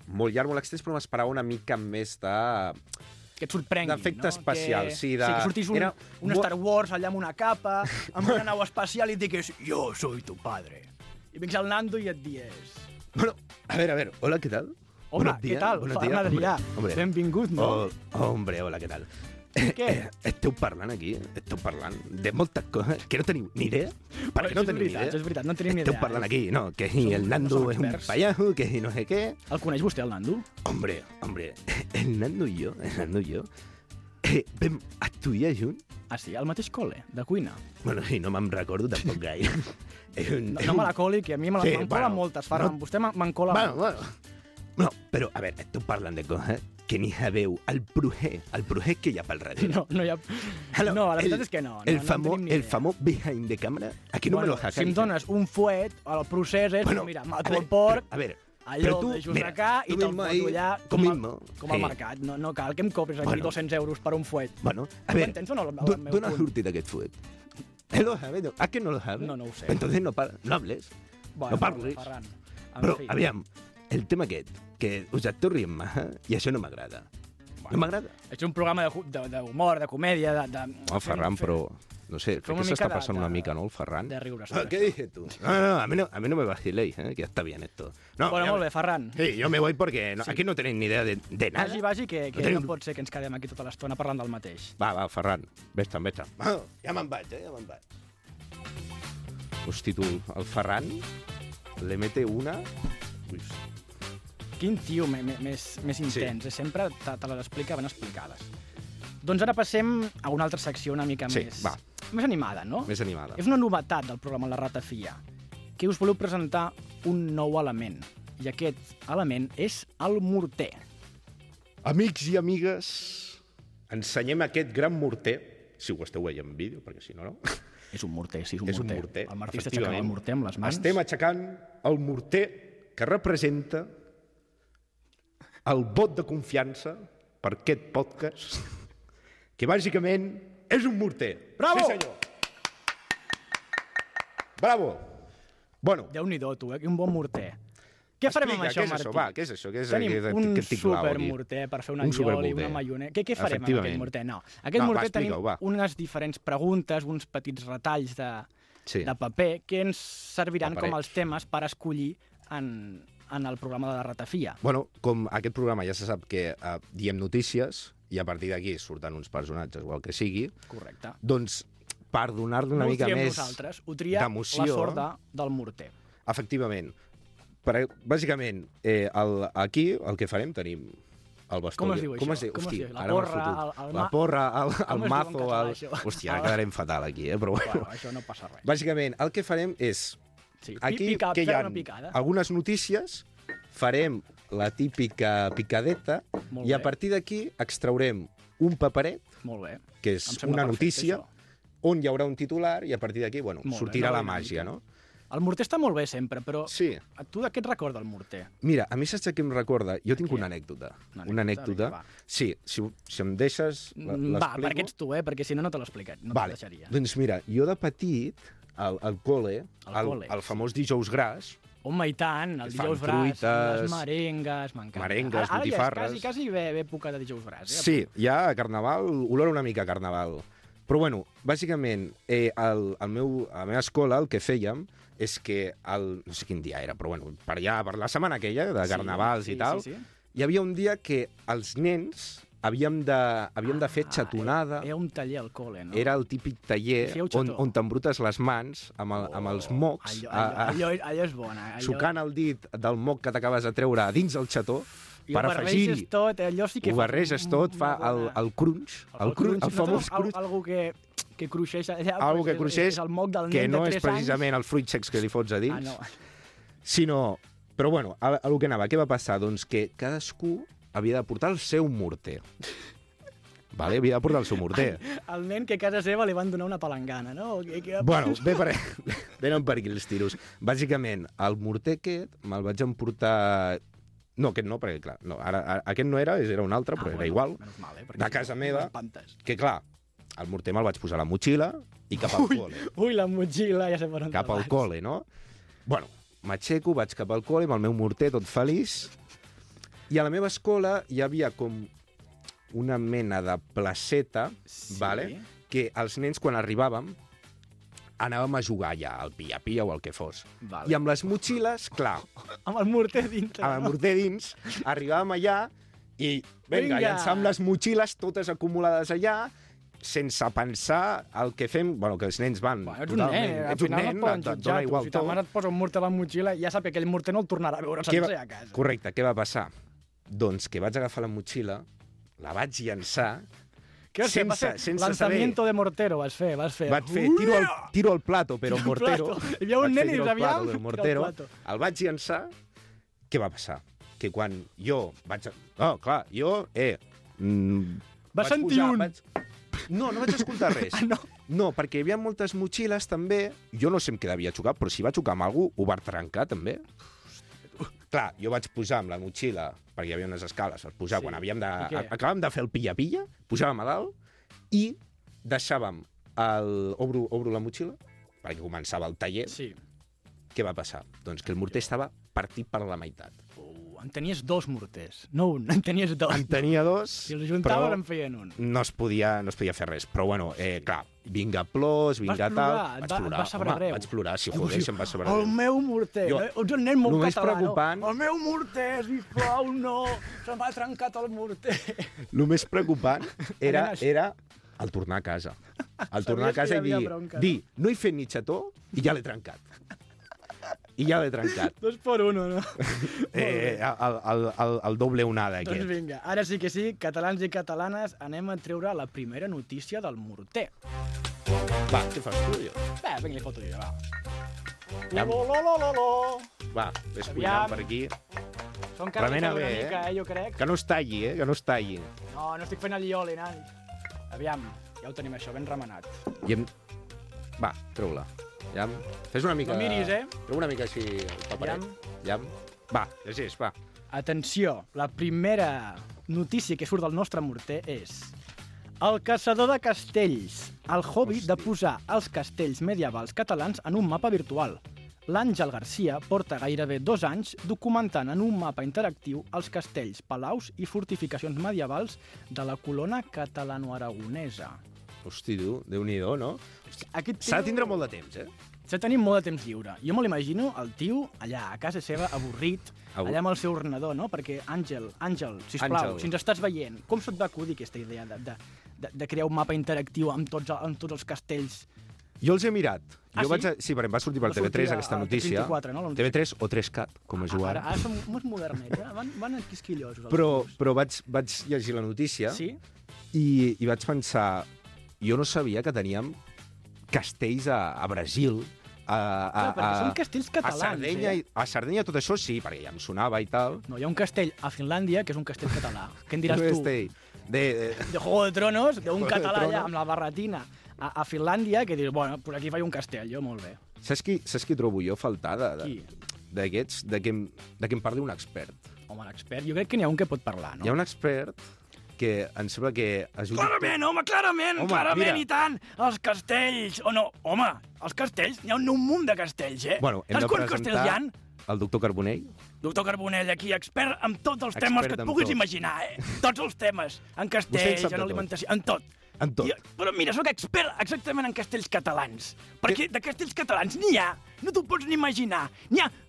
molt llarg, molt extens, però m'esperava una mica més de... Que et sorprengui, d'efecte especial, sí. Sí, que sortís un Star Wars allà amb una capa, amb una nau espacial i et digués «Yo soy tu padre». I vens al Nando i et dies... Bueno, a ver, hola, ¿qué tal? Hola, ¿qué tal? Ferran Adrià, benvingut, no? Hombre, hola, ¿qué tal? Què? Esteu parlant aquí, de moltes coses que no teniu ni idea. Perquè no tenim ni idea. És veritat, no tenim ni idea. Esteu parlant aquí, no, que el Nando és un payaso, que no sé què. El coneix vostè, el Nando? Hombre, el Nando i jo, vam estudiar junts. Ah, sí? Al mateix col·le, de cuina? Bueno, sí, no me'n recordo tampoc gaire. No me la coli, que a mi me'n colen moltes, Ferran. Vostè me'n cola moltes. No, però, a veure, esteu parlant de coses que ni sabeu el projet que hi ha pel darrere. No hi ha... No, la veritat és que no. El famós behind the camera, aquí no me lo has Si em dones un fuet, el procés és, mira, mato el porc, allò ho deixo acá i te'l poso allà com al mercat. No cal que em cobris aquí 200 euros per un fuet. Bueno, a ver, ¿dónde ha sortit aquest fuet? Lo sabe, ¿a que no lo sabe? No ho sé. Entonces no hables, no parlis. Però, aviam, el tema aquest, que us esteu rient i això no m'agrada. No m'agrada. És un programa d'humor, de comèdia, No, Ferran, però... No sé, crec que s'està passant una mica, no, el Ferran? De riure. ¿Qué dices tú? No, a mí no me vaciléis, que ya está bien esto. No, bueno, molt bé, Ferran. Sí, yo me voy porque aquí no tenéis ni idea de nada. Vagi, que no pot ser que ens quedem aquí tota l'estona parlant del mateix. Va, Ferran, vés-te'n. Ja me'n vaig, ja me'n vaig. Hosti, tu, el Ferran le mete una... Ui. Quin tio més intens. Sempre te les explica ben explicades. Doncs ara passem a una altra secció una mica més animada, no? Més animada. És una novetat del programa La Ratafia, que us voleu presentar un nou element. I aquest element és el morter. Amics i amigues, ensenyem aquest gran morter, si ho esteu veient en vídeo, perquè si no... És un morter, sí, és un morter. El Martí està aixecant el morter amb les mans. Estem aixecant el morter que representa el vot de confiança per aquest podcast, que bàsicament és un morter. Bravo! Sí, senyor. Bravo! Bueno. Déu-n'hi-do, tu, un bon morter. Què farem amb això, Martí? Què és això? Tenim un supermorter per fer una allioli, una maionesa. Què farem amb aquest morter? No, aquest morter tenim unes diferents preguntes, uns petits retalls de paper que ens serviran com els temes per escollir en el programa de La Ratafia. Bueno, com aquest programa ja se sap que diem notícies i a partir d'aquí surten uns personatges o el que sigui. Correcte. Doncs per donar-li una mica més d'emoció... Ho tria la sorda del morter. Efectivament. Bàsicament, aquí el que farem tenim el bastó. Com es diu això? Hòstia, la porra, el mazo... Hòstia, ara quedarem fatal aquí, però bueno. Això no passa res. Bàsicament, el que farem és... Aquí que hi ha algunes notícies, farem la típica picadeta i a partir d'aquí extraurem un paperet, que és una notícia, on hi haurà un titular i a partir d'aquí, bueno, sortirà la màgia, no? El morter està molt bé sempre, però tu de què et recorda el morter? Mira, a mi saps què em recorda? Jo tinc una anècdota. Una anècdota? Sí, si em deixes, l'explico. Va, perquè ets tu, perquè si no, no te l'explicat, no te deixaria. Doncs mira, jo de petit, al col·le, el famós dijous gras... Home, i tant, el dijous gras, les merengues, m'encanta. Merengues, botifarres... Ara ja és quasi ve època de dijous gras. Sí, ja a Carnaval, olor una mica a Carnaval. Però bueno, bàsicament, a la meva escola el que fèiem és que, no sé quin dia era, però bueno, per la setmana aquella, de carnavals i tal, hi havia un dia que els nens havíem de fer xatonada. Era un taller al col·le, no? Era el típic taller on t'embrutes les mans amb els mocs. Allò és bona. Sucant el dit del moc que t'acabes de treure dins el xató, per afegir-hi. Ho barreges tot, fa el crunch, el famós crunch. Algo que cruixeix allà, algo que cruixeix, és el moc del nen que de 3 anys. no és precisament el fruit secs que li fots a dins, sinó... Però bueno, a lo que anava, què va passar? Doncs que cadascú havia de portar el seu morter. Vale? Havia de portar el seu morter. El nen que a casa seva li van donar una palangana, no? Bueno, venen per aquí els tiros. Bàsicament, el morter aquest me'l vaig emportar... No, aquest no, perquè clar, aquest no era un altre, però era igual, de casa meva, que clar, el morter me'l vaig posar a la motxilla i cap al col·le. Ui, la motxilla, ja sé per on cap al col·le, no? Bueno, m'aixeco, vaig cap al col·le amb el meu morter tot feliç I a la meva escola hi havia com una mena de placeta, vale? Que els nens, quan arribàvem, anàvem a jugar allà, al pia-pia o el que fos. Vale. I amb les motxilles, clar... Amb el morter dins. Amb el morter dins, arribàvem allà i, vinga, llançàvem les motxilles totes acumulades allà, sense pensar el que fem... Bueno, que els nens van... Ets un nen, al final no et poden jutjar. Si ta mare et posa un morter a la motxilla, ja sap que aquell morter no el tornarà a veure sencer a casa. Correcte, què va passar? Doncs que vaig agafar la motxilla, la vaig llançar... sense lanzamiento de mortero vas fer. Vaig fer tiro al plato, però un mortero. Hi havia un nen i dius, aviam, el vaig llançar. Què va passar? Que quan jo vaig... Oh, clar, jo... Vas sentir un... No vaig escoltar res. No, perquè hi havia moltes motxilles, també. Jo no sé amb què devia xocar, però si va xocar amb algú, ho va trencar, també. Clar, jo vaig posar amb la motxilla, perquè hi havia unes escales, per posar, quan acabàvem de fer el pilla-pilla, posàvem a dalt i deixàvem obro la motxilla, perquè començava el taller. Sí. Què va passar? Doncs que el morter estava partit per la meitat. En tenies 2 morters, no un, en tenies 2. En tenia 2, si els juntaven en feien un. No es podia fer res, però bueno, clar, vinga plors, vinga tal... Vaig plorar, home, vaig plorar, si joder, se'm va saber greu. El meu morter, ets un nen molt català, preocupant... no? El meu morter, sisplau, no, se'm va trencat el morter. El més preocupant era el tornar a casa. El tornar a casa i dir, no he fet ni xató i ja l'he trencat. I ja l'he trencat. 2 por 1, no? El doble onada, aquest. Doncs vinga, ara sí que sí, catalans i catalanes, anem a treure la primera notícia del morter. Va, què fas tu, jo? Vinga, li foto jo, va. Va, ves cuinant per aquí. Són carnes una mica, jo crec. Que no es talli, que no es talli. No estic fent el lioli, nan. Aviam, ja ho tenim això, ben remenat. Va, treu-la. Fes una mica... No miris, Treu una mica així el paperet. Va, llegeix, va. Atenció, la primera notícia que surt del nostre morter és... El caçador de castells. El hobby de posar els castells medievals catalans en un mapa virtual. L'Àngel Garcia porta gairebé 2 anys documentant en un mapa interactiu els castells, palaus i fortificacions medievals de la colona catalano-aragonesa. Hosti, tu, Déu-n'hi-do, no? S'ha de tindre molt de temps, S'ha de tenir molt de temps lliure. Jo me l'imagino, el tio, allà a casa seva, avorrit, allà amb el seu ordenador, no? Perquè, Àngel, sisplau, si ens estàs veient, com se't va acudir aquesta idea de crear un mapa interactiu amb tots els castells? Jo els he mirat. Sí? Sí, perquè va sortir per TV3 aquesta notícia. TV3 o 3CAT, com es juga. Ara som més modernets, van quisquillosos. Però vaig llegir la notícia i vaig pensar... Jo no sabia que teníem castells a Brasil, perquè són castells catalans, a Sardenya tot això sí, perquè ja em sonava i tal. No, hi ha un castell a Finlàndia que és un castell català. Què en diràs tu? De Juego de Tronos, d'un català allà amb la barretina a Finlàndia, que dius, bueno, per aquí faig un castell, jo molt bé. Saps qui trobo jo a faltar d'aquests, de que em parli un expert? Home, l'expert, jo crec que n'hi ha un que pot parlar, no? Hi ha un expert que em sembla que... Clarament, i tant! Els castells! Home, els castells, n'hi ha un munt de castells, Bueno, hem de presentar el doctor Carbonell. Doctor Carbonell, aquí, expert en tots els temes que et puguis imaginar, Tots els temes. En castells, en alimentació, en tot. Però mira, sóc expert exactament en castells catalans. Perquè de castells catalans n'hi ha, no t'ho pots ni imaginar. N'hi ha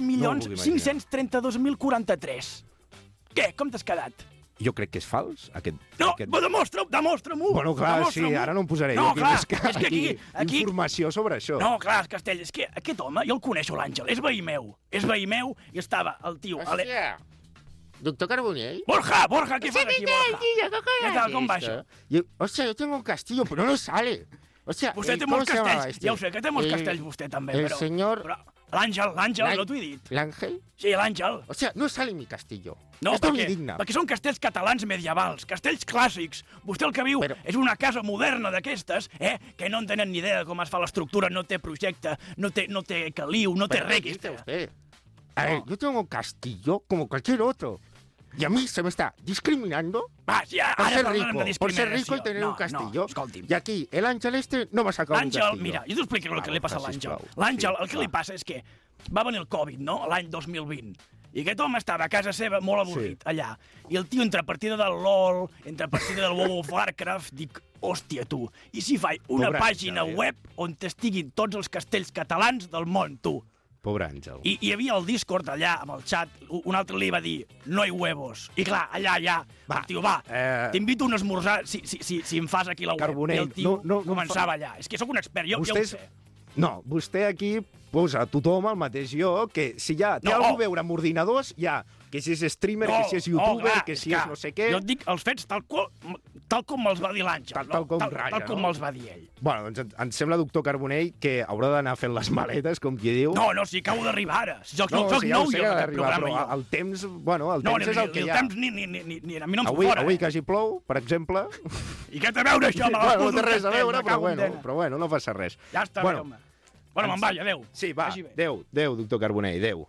2.532.043. Què, com t'has quedat? Jo crec que és fals, aquest... Demostra-m'ho! Bueno, clar, sí, ara no em posaré. No, clar, és que aquí... Informació sobre això. No, clar, Castell, és que aquest home, jo el coneixo, l'Àngel, és veí meu i estava el tio... Hòstia, doctor Carbonell. Borja, què fas aquí, Borja? ¿Qué tal, com va això? Hòstia, yo tengo un castillo, pero no sale. Hòstia, vostè té molts castells, ja ho sé, que té molts castells vostè també, però... El senyor... L'Àngel, no t'ho he dit. ¿L'Àngel? Sí, l'Àngel. Hòstia, no sale mi castillo. No, perquè són castells catalans medievals, castells clàssics. Vostè el que viu és una casa moderna d'aquestes, que no en tenen ni idea de com es fa l'estructura, no té projecte, no té caliu, no té res. A ver, yo tengo un castillo como cualquier otro. Y a mí se me está discriminando por ser rico y tener un castillo. Y aquí el Àngel no va a sacar un castillo. Àngel, mira, jo t'explico el que li passa a l'Àngel. L'Àngel, el que li passa és que va venir el Covid, no?, l'any 2020. I aquest home estava a casa seva molt avorrit, allà. I el tio, entre partida del LOL, entre partida del World of Warcraft, dic, hòstia, tu, i si faig una pàgina web on estiguin tots els castells catalans del món, tu? Pobre Àngel. I hi havia el Discord allà, amb el xat, un altre li va dir, no hi huevos. I clar, allà, el tio, t'invito a un esmorzar si em fas aquí la web. Carbonell, I el tio començava allà. És que sóc un expert, jo ho sé. No, vostè aquí posa tothom al mateix lloc, que si ja té alguna a veure amb ordinadors, ja, que si és streamer, que si és youtuber, que si és no sé què... Jo et dic els fets tal com me'ls va dir l'Àngel, tal com me'ls va dir ell. Bueno, doncs em sembla, doctor Carbonell, que haurà d'anar fent les maletes, com qui diu... No, si acabo d'arribar ara. Soc nou jo en aquest programa. Però el temps, bueno, el temps és el que hi ha. El temps ni a mi no em fot fora. Avui quasi plou, per exemple... I què té a veure això? No té res a veure, però bueno, no passa res. Ja està bé, home. Bueno, me'n vaig, adéu. Sí, va, adéu, doctor Carbonell, adéu.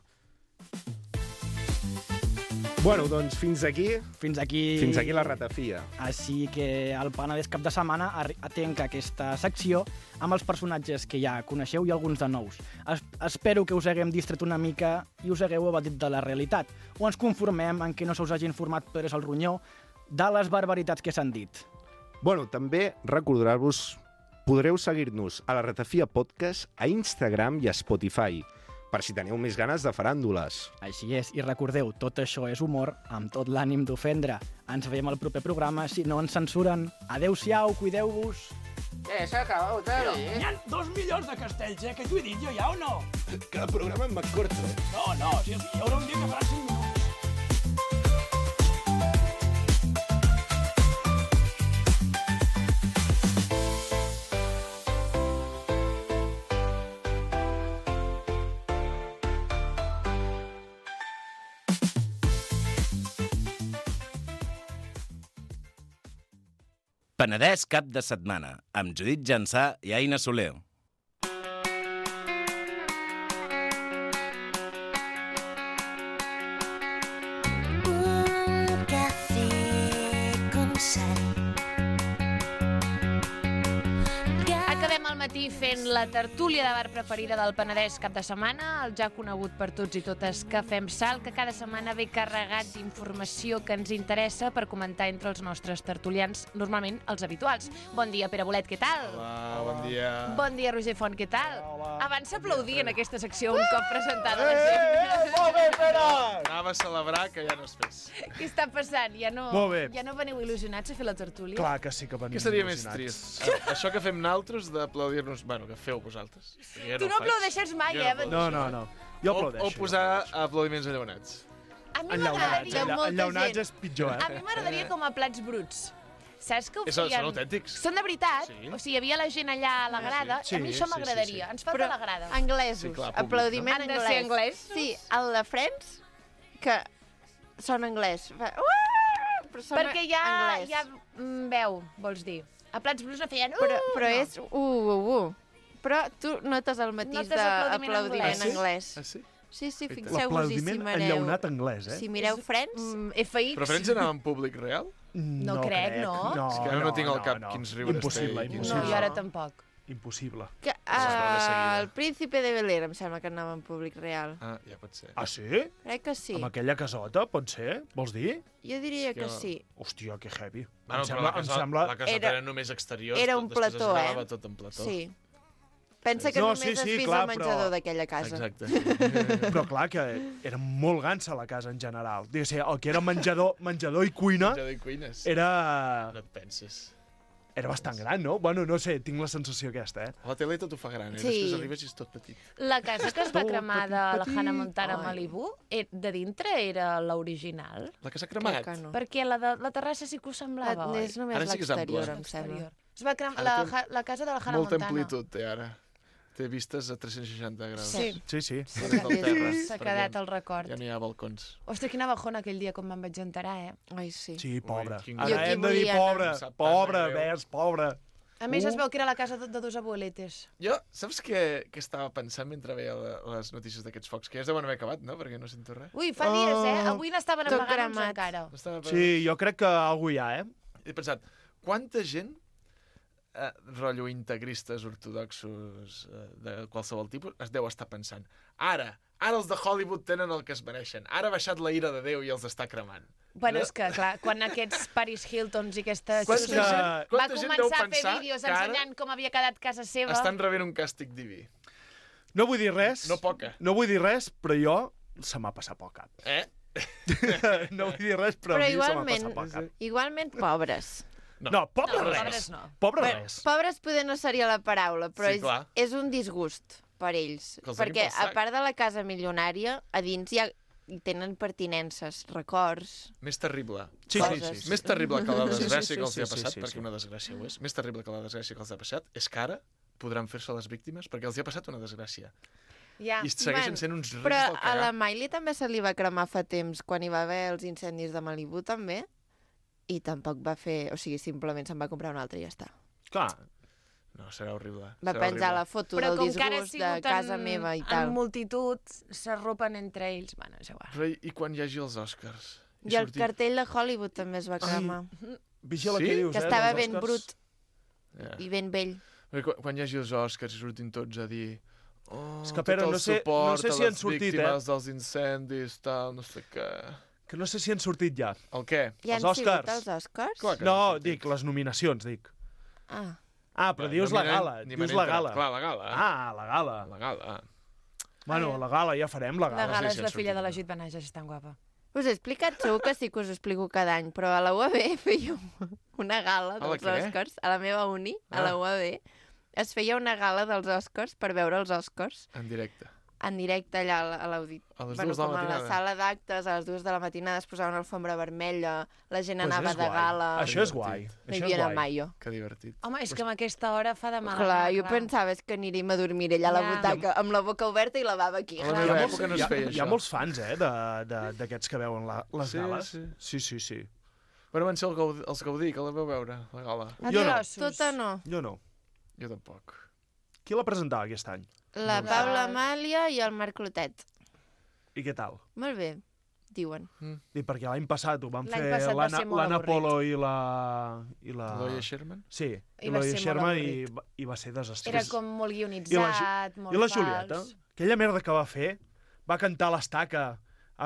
Bueno, doncs fins aquí la ratafia. Així que el Penedès cap de setmana atenca aquesta secció amb els personatges que ja coneixeu i alguns de nous. Espero que us haguem distret una mica i us hagueu abatit de la realitat, o ens conformem en que no se us hagi informat Pérez el Ronyó de les barbaritats que s'han dit. Bueno, també recordar-vos, podreu seguir-nos a la Ratafia Podcast a Instagram i a Spotify, per si teniu més ganes de faràndules. Així és, i recordeu, tot això és humor amb tot l'ànim d'ofendre. Ens veiem al proper programa si no ens censuren. Adéu-siau, cuideu-vos. S'ha acabat, N'hi ha 2 milions de castells, que t'ho he dit jo ja o no? Cada programa em m'acorto. No, hi haurà un dia que farà 5 minuts. Penedès cap de setmana, amb Judit Jansà i Aina Soler. Un café con sal. Acabem al matí fent la tertúlia de bar preferida del Penedès cap de setmana, el ja conegut per tots i totes Cafè amb Sal, que cada setmana ve carregat d'informació que ens interessa per comentar entre els nostres tertulians, normalment els habituals. Bon dia, Pere Bolet, què tal? Hola, bon dia. Bon dia, Roger Font, què tal? Hola. Abans s'aplaudia en aquesta secció un cop presentada la gent. Molt bé, Pere! Anava a celebrar que ja no es fes. Què està passant? Ja no veniu il·lusionats a fer la tertúlia? Clar que sí que venim il·lusionats. Què seria més trist? Això que fem naltros d'aplaudir-nos... Bueno, que feu vosaltres. Tu no aplaudeixes mai, No. Jo aplaudeixo. O posar aplaudiments enllaunats. A mi m'agradaria molta gent. Enllaunats és pitjor, A mi m'agradaria com a plats bruts. Saps que ho feien... Són autèntics. Són de veritat. O sigui, hi havia la gent allà a la grada. A mi això m'agradaria. Ens falta la grada. Anglesos. Aplaudiment anglès. Han de ser anglès? Sí, el de Friends, que són anglès. Perquè hi ha veu, vols dir. A plats bruts no feien... Però és... Però tu notes el matís d'aplaudiment anglès. Ah, sí? Sí, fixeu-vos-hi si L'aplaudiment enllaunat anglès, Si mireu Friends... FX. Però Friends anava en públic real? No crec, no? És que no tinc al cap quins riures Impossible. No, jo ara tampoc. Impossible. El Príncipe de Bel-Air em sembla que anava en públic real. Ah, ja pot ser. Ah, sí? Crec que sí. Amb aquella casota, pot ser? Vols dir? Jo diria que sí. Hòstia, que heavy. Bueno, la casota era només exterior. Era un plató, tot en plató. Sí. Pensa que només has vist el menjador d'aquella casa. Exacte. Però clar, que era molt gansa la casa en general. Digues, el que era menjador i cuina... Menjador i cuines. Era... No et penses. Era bastant gran, no? Bueno, no sé, tinc la sensació aquesta, A la tele tot ho fa gran, Sí. Després arribes i és tot petit. La casa que es va cremar de la Hannah Montana a Malibu, de dintre era l'original. La que s'ha cremat? Crec que no. Perquè la terrassa sí que ho semblava, oi? És només l'exterior, em sembla. Es va cremar la casa de la Hannah Molta Montana. amplitud té ara. Té vistes a 360 graus. Sí. S'ha quedat el record. Ja no hi ha balcons. Ostres, quina bajona aquell dia com me'n vaig enterar, Ai, sí. Sí, pobre. Ui, Ara hem de dir pobre. Pobre. A més, es veu que era la casa de dos abueletes. Jo, saps què estava pensant mentre veia les notícies d'aquests focs? Que ja es deuen haver acabat, no? Perquè no sento res. Ui, fa dies, Avui n'estaven apagant uns encara. Sí, jo crec que algú hi ha, He pensat, quanta gent rotllo integristes ortodoxos de qualsevol tipus es deu estar pensant ara Ara els de Hollywood tenen el que es mereixen. Ara ha baixat la ira de Déu i els està cremant. Bueno, és que, clar, quan aquests Paris Hiltons i aquestes... Quanta va gent començar deu a fer pensar vídeos que ara ensenyant com havia quedat casa seva... estan rebent un càstig diví. No vull dir res. No poca. No vull dir res, però jo se m'ha passat pel cap. No vull dir res, però a mi se m'ha passat pel cap. Igualment pobres. No, pobres res. Pobres res. Pobres poder no seria la paraula, però Sí, clar. és un disgust per ells. Que els Perquè, donin pel a sac. part de la casa milionària, a dins hi tenen pertinences, records... Més terrible. Sí. Més terrible que la desgràcia que els sí, ha passat, sí, perquè una desgràcia ho és. Més terrible que la desgràcia que els ha passat és que ara podran fer-se les víctimes perquè els hi ha passat una desgràcia. Ja. I segueixen sent uns rics però del a la cagar. Miley també se li va cremar fa temps, quan hi va haver els incendis de Malibu també, i tampoc va fer... O sigui, simplement se'n va comprar un altre i ja està. Clar. No, serà horrible. Va penjar la foto del disgust de casa meva i tal. En multitud, s'arropen entre ells. Bueno, és igual. Però i quan hi hagi els Oscars? I el cartell de Hollywood també es va cremar. Vigila què dius, que estava dels ben Oscars. brut i ben vell. Quan hi hagi els Oscars i surtin tots a dir... Oh, És que, Pere, tot el no sé suport si a han les sortit, víctimes dels incendis, tal, no sé què... Que no sé si han sortit ja. El què? Ja han Els sigut Oscars. els Oscars? Clar que No, dic, les nominacions, dic. Ah. Però dius la gala. Dius la gala. Clar, la gala. La gala. La gala. Bueno, la gala, ja farem la La gala. gala és la filla de la Jut Benaja, és tan guapa. Us he explicat, segur que sí que us ho explico cada any, però a la UAB fèiem una gala A la dels què? Oscars, a la meva uni, a la UAB, es feia una gala dels Oscars per veure els Oscars En directe. en directe allà a l'audit. A les Bueno, 2 de la com a la matinada. sala d'actes, a les 2 de la matinada es posaven alfombra vermella, la gent Pues anava és de guai. gala... Això és guai. No Això hi és havia anat guai. mai jo. Que divertit. Home, és que amb aquesta hora fa de mal. Clar, jo pensava és que aniríem a dormir allà a la Ja. butaca amb la boca oberta i la bava aquí. A la meva època no es feia Hi ha això. molts fans, d'aquests que veuen les Sí, gales. sí. Sí. Bueno, van ser els Gaudí, que la veu veure, la gala. Jo no. Tota no. Jo no. Jo tampoc. Qui la presentava aquest any? La Paula Amàlia i el Marc Clotet. I què tal? Molt bé, diuen. I perquè l'any passat ho van L'any fer passat va ser molt l'Anna avorrit. Polo i la... Loia Sherman? Sí, I i va Loia ser molt Sherman avorrit. i va ser desastrós. Era com molt I guionitzat, molt I la fals. Julieta, aquella merda que va fer, va cantar l'estaca,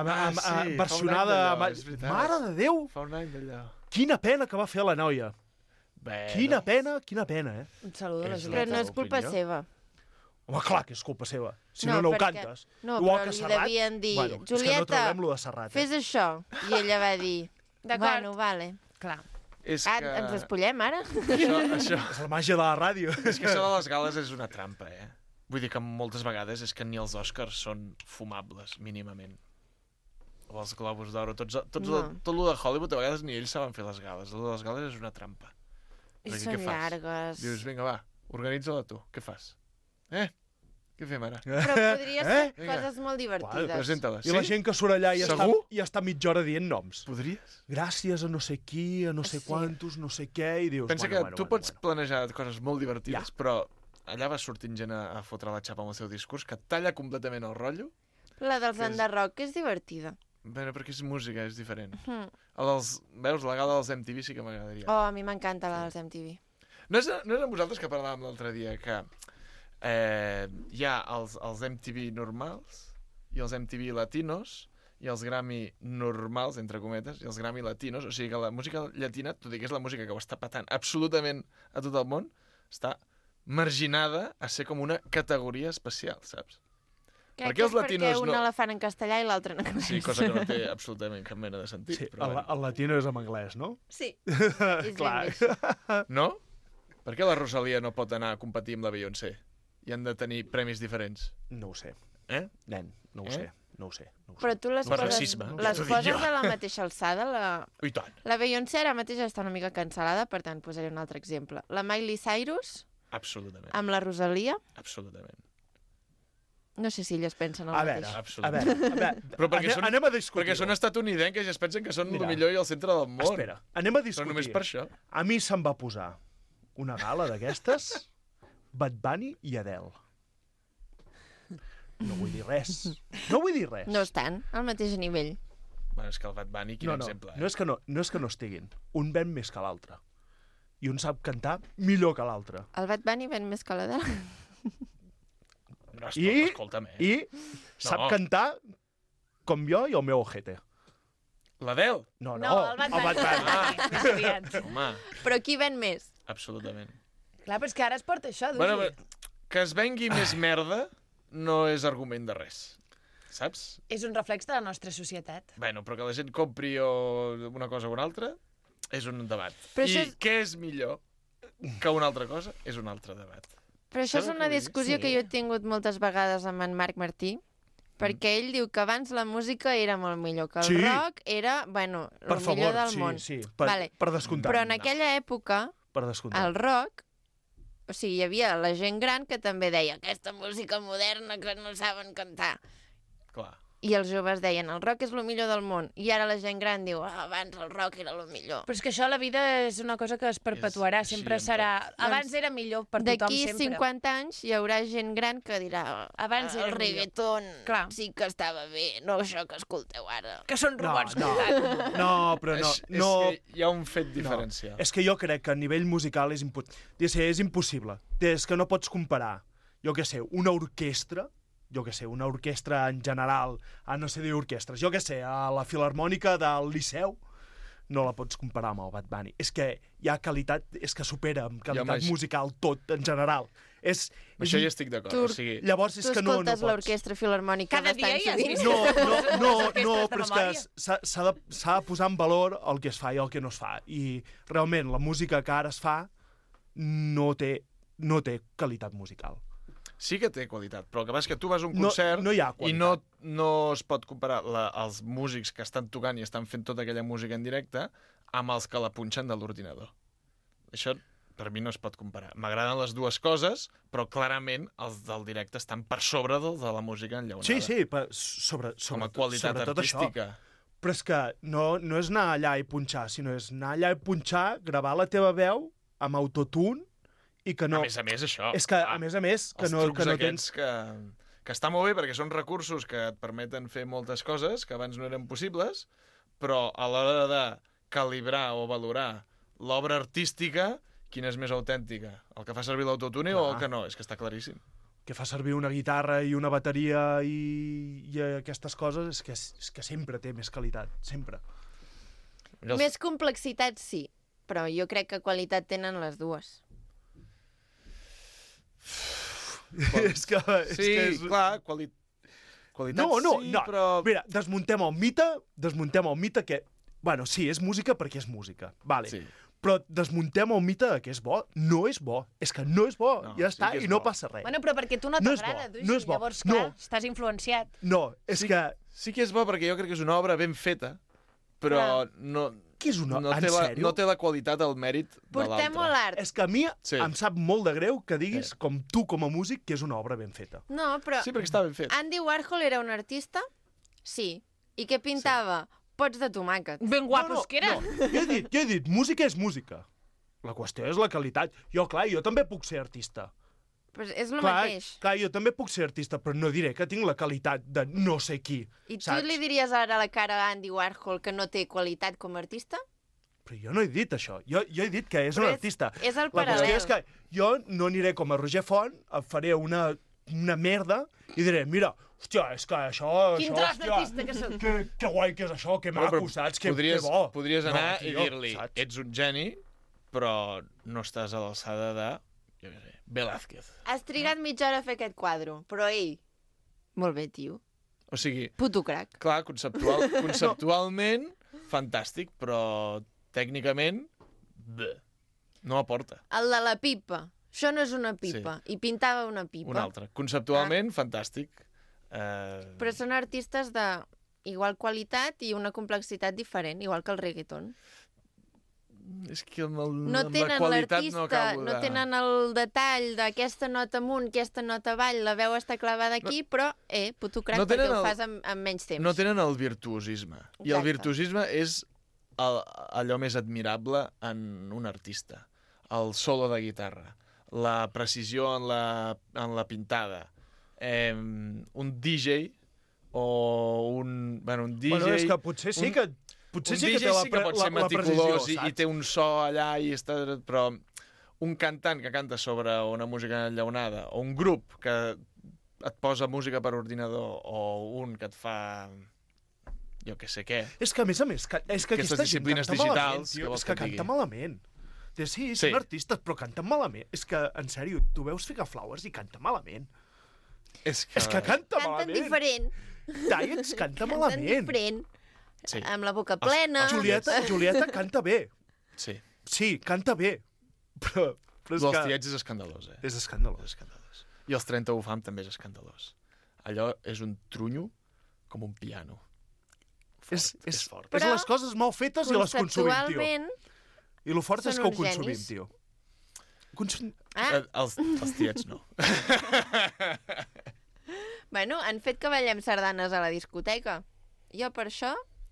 versionada... d'allò, és veritat. Mare de Déu! Fa un any d'allò. Quina pena que va fer la noia. Bé, Quina pena, eh? Un saludo a la Però Julieta. no és culpa seva. Home, clar que és culpa seva. Si no ho perquè- cantes. No, Igual però que li Serrat. devien dir, Bueno, és que no Julieta, traurem lo de Serrat. fes això. I ella va dir, bueno, vale. Clar. És Ah, que... ens despullem ara? Això... És la màgia de la ràdio. És que això de les gales és una trampa, eh? Vull dir que moltes vegades és que ni els Oscars són fumables, mínimament. O els Globus d'Oro. Tot el de Hollywood, a vegades ni ells saben fer les gales. El de les gales és una trampa. I Perquè són què fas? llargues. Dius, vinga, va, organitza-la tu. Què fas? Què fem ara? Però podria ser Vinga. coses molt divertides. Presenta-la. I la gent que surt allà i Segur? està mitja hora dient noms. Podries? Gràcies a no sé qui, a no sé quantos, no sé què, i dius... Pensa que tu pots planejar coses molt divertides, però allà va sortint gent a fotre la xapa amb el seu discurs, que talla completament el rotllo. La dels Que és- Enderrock és divertida. Bé, perquè és música, és diferent. Mm. Veus, la gala dels MTV sí que m'agradaria. Oh, a mi m'encanta la dels MTV. No és amb vosaltres que parlàvem l'altre dia, que hi ha els MTV normals i els MTV latinos i els Grammy normals, entre cometes, i els Grammy latinos. O sigui que la música llatina, tot i que és la música que ho està patant absolutament a tot el món, està marginada a ser com una categoria especial, saps? Crec Perquè els latinos perquè una la fan en castellà i l'altra en anglès. Sí, cosa que no té absolutament cap mena de sentit. Sí, però el latino és en anglès, no? Sí. Clar. No? Per què la Rosalia no pot anar a competir amb la Beyoncé? I han de tenir premis diferents. No ho sé. Nen, no ho sé. No ho sé. Però tu les Per poses, racisme, les t'ho dic poses jo. a la mateixa alçada. I tant. La Beyoncé ara mateix està una mica cancel·lada, per tant, posaré un altre exemple. La Miley Cyrus, Absolutament. amb la Rosalia, Absolutament. no sé si elles pensen el A veure, mateix. Absolutament. Però perquè anem a discutir-ho. Perquè són estatunidenques i es pensen que són el Mira. millor i el centre del món. Espera, anem a discutir. Però només per això. A mi se'm va posar una gala d'aquestes, Bad Bunny i Adele. No vull dir res. No vull dir res. No estan al mateix nivell. Bueno, és que el Bad Bunny, quin No, exemple. no és que no estiguin. Un ven més que l'altre. I un sap cantar millor que l'altre. El Bad Bunny ven més que l'Adele. Escolta'm, I sap cantar com jo i el meu ojete. L'Adele? No, el Bad Bunny. Home. Però qui ven més? Absolutament. Clar, però és que ara es porta això, Dugi. Bueno, que es vengui més merda no és argument de res, saps? És un reflex de la nostra societat. Bueno, però que la gent compri una cosa o una altra és un debat. Però I què és millor que una altra cosa és un altre debat. Però això és una discussió que jo he tingut moltes vegades amb en Marc Martí, perquè ell diu que abans la música era molt millor, que el rock era, bueno, el millor del món. Sí, per descomptat. Però en aquella època, el rock, o sigui, hi havia la gent gran que també deia aquesta música moderna que no saben cantar. Clar. I els joves deien, el rock és el millor del món. I ara la gent gran diu, abans el rock era el millor. Però és que això a la vida és una cosa que es perpetuarà, sempre serà... Abans era millor per tothom sempre. D'aquí 50 anys hi haurà gent gran que dirà, abans el reggaeton sí que estava bé, no això que escolteu ara. Que són robots. No, però no. És que hi ha un fet diferencial. És que jo crec que a nivell musical és impossible. És que no pots comparar, jo què sé, una orquestra en general, no sé dir orquestres, jo què sé, a la Filharmònica del Liceu, no la pots comparar amb el Bad Bunny. És que hi ha qualitat, és que supera amb qualitat musical tot, en general. Això hi estic d'acord. Llavors és que no pots. Tu escoltes l'Orquestra Filharmònica bastant sovint? No, però és que s'ha de posar en valor el que es fa i el que no es fa. I realment la música que ara es fa no té qualitat musical. Sí que té qualitat, però el que passa és que tu vas a un concert i no es pot comparar els músics que estan tocant i estan fent tota aquella música en directe amb els que la punxen de l'ordinador. Això per mi no es pot comparar. M'agraden les dues coses, però clarament els del directe estan per sobre dels de la música enllaunada. Sí, com a qualitat artística. Però és que no és anar allà i punxar, sinó és anar allà i punxar, gravar la teva veu amb autotune i que no... A més, això. És que, a més, que no tens... Que està molt bé perquè són recursos que et permeten fer moltes coses que abans no eren possibles, però a l'hora de calibrar o valorar l'obra artística, quina és més autèntica? El que fa servir l'autotune o el que no? És que està claríssim. Que fa servir una guitarra i una bateria i aquestes coses és que sempre té més qualitat, sempre. Més complexitat, sí, però jo crec que qualitat tenen les dues. Clar, qualitat però... Mira, desmuntem el mite que... Bueno, sí, és música perquè és música, vale. Sí. Però desmuntem el mite que és bo. No és bo. És que no és bo. Ja està, i no passa res. Bueno, però perquè tu no t'agrada, Dugi. No és bo. Llavors, clar, estàs influenciat. No, és que... Sí que és bo perquè jo crec que és una obra ben feta, però no... Què és una... No té la qualitat, el mèrit de l'altre. Portem molt art. És que a mi em sap molt de greu que diguis, com tu com a músic, que és una obra ben feta. No, però... Sí, perquè està ben fet. Andy Warhol era un artista? Sí. I què pintava? Pots de tomàquet. Ben guapos que eren. No. Jo he dit, música és música. La qüestió és la qualitat. Jo també puc ser artista. Però és el mateix. Clar, jo també puc ser artista, però no diré que tinc la qualitat de no sé qui. I tu li diries ara a la cara a Andy Warhol que no té qualitat com a artista? Però jo no he dit això. Jo he dit que és un artista. És el paral·lel. La qüestió és que jo no aniré com a Roger Font, faré una merda i diré, mira, hòstia, és que això... Quin tros d'artista que soc. Que guai que és això, que maco, saps? Que bo. Podries anar i dir-li, ets un geni, però no estàs a l'alçada de... Jo què sé, Velázquez. Has trigat mitja hora a fer aquest quadre, però ell... Molt bé, tio. O sigui... Puto crac. Clar, conceptualment, fantàstic, però tècnicament... no aporta. El de la pipa. Això no és una pipa. I pintava una pipa. Una altra. Conceptualment, fantàstic. Però són artistes de igual qualitat i una complexitat diferent, igual que el reggaeton. És que amb no tenen la qualitat l'artista, no acabo de... no tenen el detall d'aquesta nota amunt, aquesta nota avall, la veu està clavada aquí, però, puto crac, perquè ho fas amb menys temps. No tenen el virtuosisme. Exacte. I el virtuosisme és allò més admirable en un artista. El solo de guitarra, la precisió en la pintada, un DJ o un... Bueno, un DJ... Bueno, és que potser sí que... Potser sí que té sí que pot ser meticulós precisió, i té un so allà, però un cantant que canta sobre una música enllaunada o un grup que et posa música per ordinador o un que et fa jo que sé què. És que, a més, és que aquesta gent canta malament, tio. És que canta malament. Sí, són artistes, però canten malament. És que, en sèrio, tu veus Fica Flowers i canta malament. És que canta malament. Canten diferent. Diets canta malament. Canten diferent. Sí. Amb la boca plena. Julieta canta bé. Sí. Sí, canta bé. Però és Els que... tiets és escandalós, És escandalós. I els 31 fam també és escandalós. Allò és un trunyo com un piano. És fort. És les coses mal fetes i les consumim, tio. I el fort és que ho consumim, tio. Els tiets no. Bueno, han fet que ballem sardanes a la discoteca. Jo per això...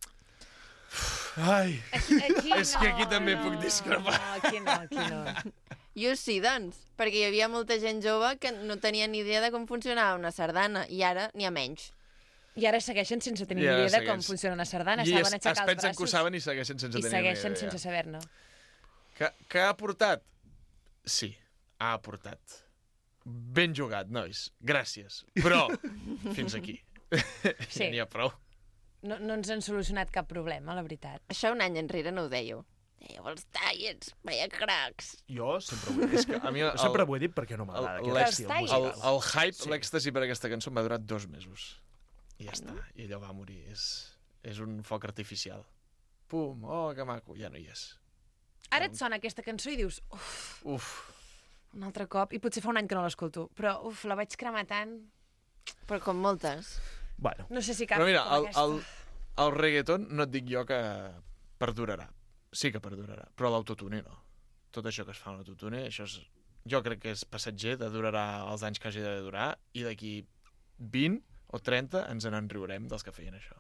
Ai. És que aquí també puc discrepar. Aquí no. Jo sí, doncs, perquè hi havia molta gent jove que no tenia ni idea de com funcionava una sardana, i ara n'hi ha menys. I ara segueixen sense tenir idea de com funciona una sardana. I saben aixecar els braços. es pensen que ho saben i segueixen sense tenir idea. I segueixen sense saber-ne. Que ha aportat? Sí, ha aportat. Ben jugat, nois. Gràcies. Però, fins aquí. Sí. Ja n'hi ha prou. No ens han solucionat cap problema, la veritat. Això un any enrere no ho dèieu. Dèieu els Tiets, veia cracs. Jo sempre ho he dit. És que a mi sempre ho he dit perquè no m'agrada aquest estil musical. El hype, l'èxtasi per aquesta cançó m'ha durat 2 mesos. I ja està. I allò va morir. És un foc artificial. Pum, oh, que maco. Ja no hi és. Ara et sona aquesta cançó i dius... Uf. Un altre cop. I potser fa un any que no l'escolto. Però, la vaig cremar tant. Però com moltes. Bueno. No sé si cap però mira, com aquesta. el reggaeton no et dic jo que perdurarà. Sí que perdurarà. Però l'autotune no. Tot això que es fa amb l'autotune, això és... Jo crec que és passatger, durarà els anys que hagi de durar, i d'aquí 20 o 30 ens en riurem dels que feien això.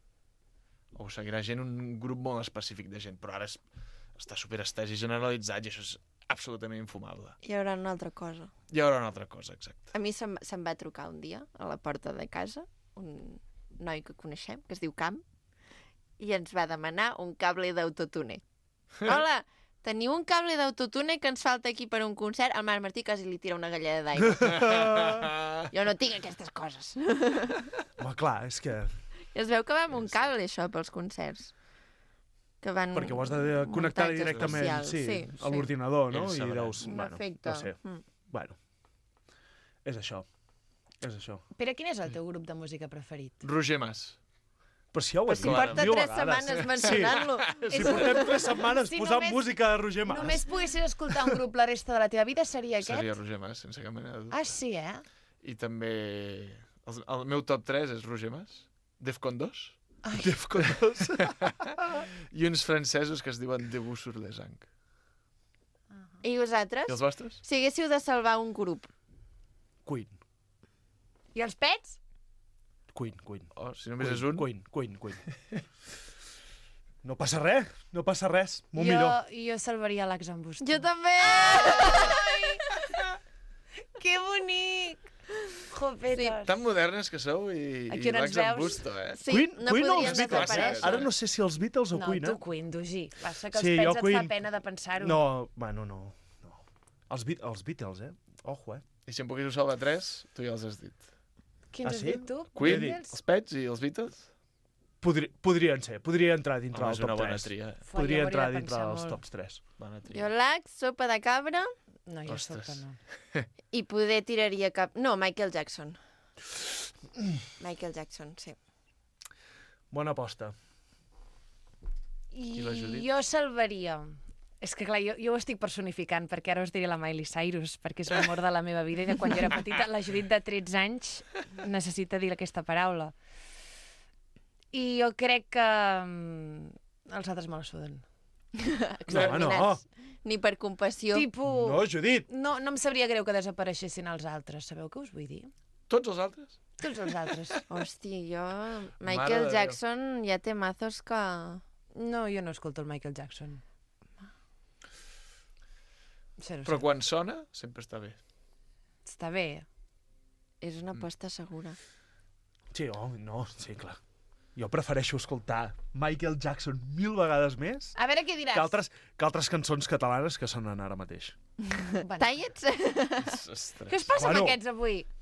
O seguirà gent, un grup molt específic de gent, però ara està superestès i generalitzat i això és absolutament infumable. Hi haurà una altra cosa. Hi haurà una altra cosa, exacte. A mi se'm va trucar un dia a la porta de casa un noi que coneixem, que es diu Camp, i ens va demanar un cable d'autotune. Hola, teniu un cable d'autotune que ens falta aquí per un concert? El Marc Martí quasi li tira una galleda d'aigua. Jo no tinc aquestes coses. Home, clar, és que... I es veu que va amb un cable, això, pels concerts. Que van... Perquè ho has de connectar directament a l'ordinador, no? I deus... Perfecte. No sé. Bueno, és això. És això. Pere, quin és el teu grup de música preferit? Roger Mas. Però si ja ho he dit. Si porta 3 setmanes mencionant-lo. Si portem 3 setmanes posant música de Roger Mas. Només poguessis escoltar un grup la resta de la teva vida, seria aquest? Seria Roger Mas, sense cap mena de dubte. Ah, sí, I també... El meu top 3 és Roger Mas, Defcon 2. Defcon 2. I uns francesos que es diuen Debout sur les Anques. I vosaltres? I els vostres? Si haguéssiu de salvar un grup. Queen. I els Pets? Queen. Oh, si només és un? Queen. No passa res. Molt millor. Jo salvaria l'Axambusto. Jo també! Que bonic! Jopetes. Tan modernes que sou i l'Axambusto, Sí, no podrien desaparèixer. Ara no sé si els Beatles o Queen, No, tu Queen, Dugí. Passa que els Pets et fa pena de pensar-ho. No, bueno, no. Els Beatles, Ojo, I si em poguéssiu salvar 3, tu ja els has dit. Quins has dit tu? Queen, els Pets i els Beatles? Podrien ser, podria entrar dintre del top 3. És una bona tria. Podria entrar dintre dels tops 3. Jo l'Ax, sopa de cabra... No, jo sopa no. I poder tiraria cap... No, Michael Jackson. Michael Jackson, sí. Bona aposta. I la Judit? Jo salvaria... És que clar, jo ho estic personificant, perquè ara us diré la Miley Cyrus, perquè és l'amor de la meva vida, i de quan jo era petita, la Judit de 13 anys necessita dir aquesta paraula. I jo crec que els altres me la suden. Exterminats. Ni per compassió. No, Judit! No em sabria greu que desapareixessin els altres, sabeu què us vull dir? Tots els altres? Tots els altres. Hòstia, jo... Michael Jackson ja té mazos que... No, jo no escolto el Michael Jackson. Però quan sona, sempre està bé. Està bé. És una aposta segura. Sí, sí, clar. Jo prefereixo escoltar Michael Jackson 1000 vegades més a veure què diràs. Que altres cançons catalanes que sonen ara mateix. Tiets? Què us passa amb aquests avui?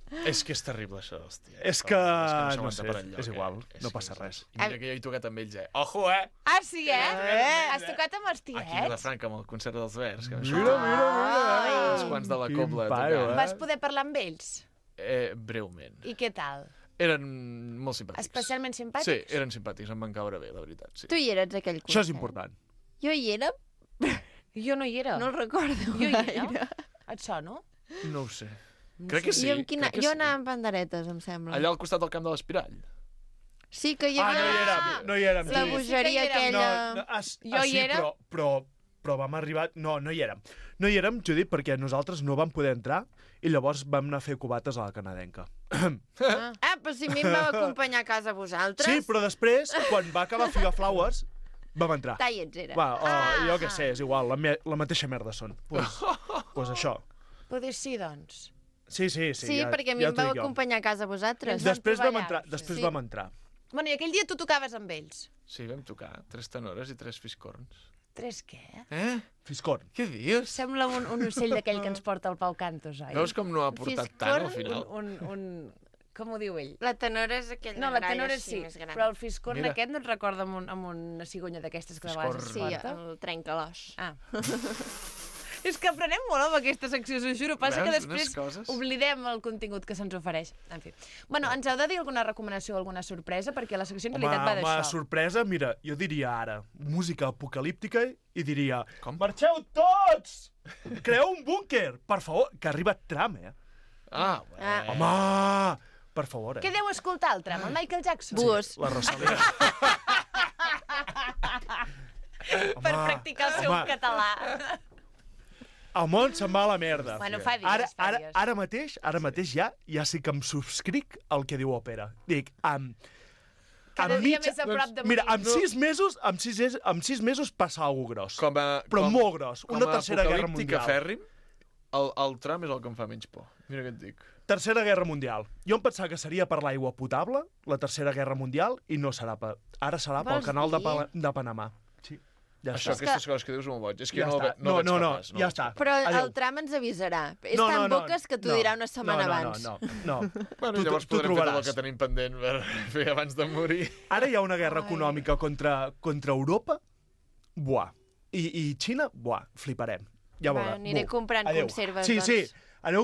És que és terrible, això, hòstia. És que no no s'aguanta sé, per enlloc, és igual, no passa res. I mira que jo he tocat amb ells, Ojo, Ah, sí, Has tocat amb els Aquí a tiets? Vilafranca, amb el concert dels Verds. Que Mira. Uns quants de la Quin cobla paio, tocant. Vas poder parlar amb ells? Breument. I què tal? Eren molt simpàtics. Especialment simpàtics? Sí, eren simpàtics, em van caure bé, la veritat. Sí. Tu hi eres, aquell concert? Això és important. Jo hi era. Jo no hi era. No el recordo. Jo hi era. Et sono? No ho sé. Crec que sí. Jo anava amb panderetes, em sembla. Allà al costat del camp de l'Espirall. Sí que hi havia... No hi érem. La bogeria aquella... Jo hi era. Però vam arribar... No hi érem. No hi érem, Judit, perquè nosaltres no vam poder entrar i llavors vam anar a fer cubates a la canadenca. Però si a mi em vau acompanyar a casa vosaltres... Sí, però després, quan va acabar Figaflowers, vam entrar. Tallets era. Jo què sé, és igual, la mateixa merda són. Pues això. Poder sí, doncs. Sí, Sí, perquè a mi em vau acompanyar a casa vosaltres. Després vam entrar. Bueno, i aquell dia tu tocaves amb ells? Sí, vam tocar 3 tenores i 3 fiscorns. 3 què? Fiscorn. Què dius? Sembla un ocell d'aquell que ens porta el Pau Cantos, oi? Veus com no ha portat tant al final? Com ho diu ell? La tenora és aquella no, la tenora sí, més gran. però el fiscorn aquest no et recorda amb una cigonya d'aquestes que de vegades es porta? Sí, el trenca-l'os. És que aprenem molt amb aquesta secció, us ho juro. Passa que després coses? oblidem el contingut que se'ns ofereix. En fi. Bueno, ens heu de dir alguna recomanació o alguna sorpresa? Perquè la secció en realitat va d'això. Sorpresa, mira, jo diria ara música apocalíptica i diria marxeu tots! Creeu un búnquer! Per favor, que arriba Trump, Home! Per favor, Què deu escoltar el Trump? El Michael Jackson? Búhos. La Rosalia. Per practicar el seu català. El món se'n va a la merda. Bueno, fa dies, Ara mateix ja sí que em subscric el que diu Òpera. Dic, cada dia més a prop de morir. Mira, amb 6 mesos passa alguna cosa gros. Però molt gros. Una tercera guerra mundial. Fèrrim, el Trump és el que em fa menys por. Mira què et dic. Tercera guerra mundial. Jo em pensava que seria per l'aigua potable, la tercera guerra mundial, i no serà per... Ara serà pel canal de Panamà. Sí. Ja això, aquestes coses que dius són molt boig. És que no veig capaç. Ja està. Però el Trump ens avisarà. És tan boques que t'ho dirà una setmana abans. No. Bueno, llavors podrem fer tot el que tenim pendent per fer abans de morir. Ara hi ha una guerra econòmica contra Europa. Buah. I Xina, buah, fliparem. Ja veurà. Aniré comprant conserves, doncs. Sí. Aneu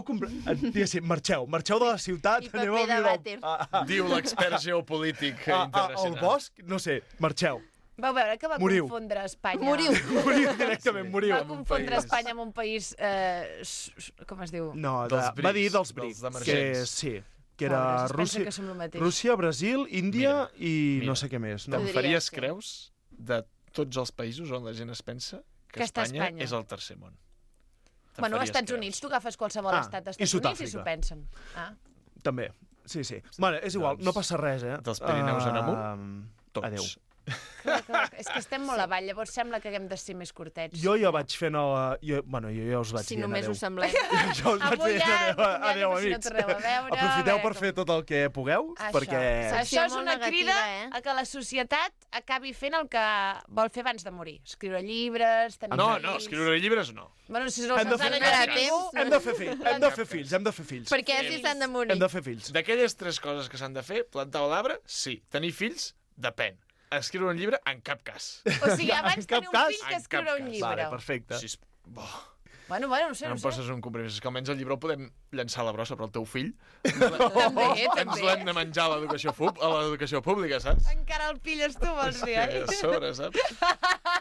marxeu de la ciutat. I paper de vàter. Diu l'expert geopolític internacional. Al bosc, no sé, marxeu. Vau veure que va confondre Espanya... Moriu directament, moriu. Va confondre Espanya amb un país... com es diu? No, va dir dels BRICS. Que era Rússia, Brasil, Índia i no sé què més. Te'n faries creus de tots els països on la gent es pensa que Espanya és el tercer món? Bueno, als Estats Units, tu agafes qualsevol estat dels Estats Units i s'ho pensen. També, sí. Bueno, és igual, no passa res, Dels Pirineus en amunt, tots. Adéu. És que estem molt avall, llavors sembla que haguem de ser més curtets. Jo ja vaig fent jo ja us vaig dient adéu. Si només us semblem. Jo us vaig dient adéu, amics. Aprofiteu per fer tot el que pugueu, perquè... Això és una crida a que la societat acabi fent el que vol fer abans de morir. Escriure llibres, tenir fills... No, escriure llibres no. Bueno, si no hem de fer fills. Perquè si s'han de morir. Hem de fer fills. D'aquelles 3 coses que s'han de fer, plantar un arbre, sí. Tenir fills, depèn. Escriure un llibre, en cap cas. O sigui, abans tenir un fill que escriure un llibre. Vale, perfecte. Bueno, no sé. No em poses un compromís. És que almenys el llibre el podem llançar a la brossa, però el teu fill... També. Ens l'hem de menjar a l'educació pública, saps? Encara el pilles tu, vols dir, oi? A sobre, saps?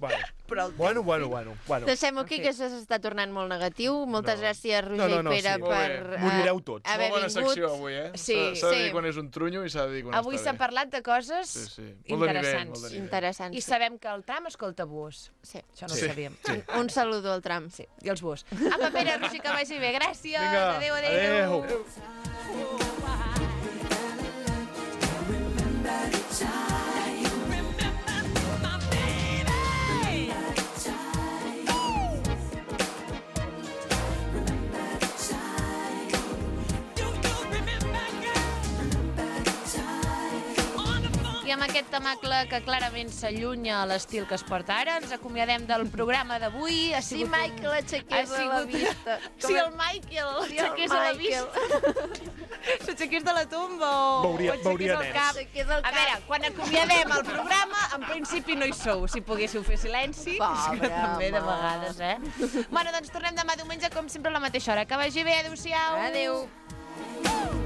Bueno. Deixem-ho aquí, que això s'està tornant molt negatiu. Moltes gràcies, Roger i Pere, per... Morireu tots. Molt bona secció avui, S'ha de dir quan és un trunyo i s'ha de dir quan està bé. Avui s'ha parlat de coses interessants. I sabem que el tram escolta búhos. Sí. Això no ho sabíem. Un saludo al tram. Sí, i els búhos. Apa, Pere, Roger, que vagi bé. Gràcies. Adéu. I amb aquest temacle que clarament s'allunya a l'estil que es porta ara, ens acomiadem del programa d'avui. Sí, Michael, aixequés a la vista. Sí, el Michael, aixequés a la vista. S'aixequés de la tomba o aixequés el cap. A veure, quan acomiadem el programa, en principi no hi sou. Si poguéssiu fer silenci, que també de vegades, Bueno, doncs tornem demà diumenge, com sempre, a la mateixa hora. Que vagi bé, adéu-siau. Adéu.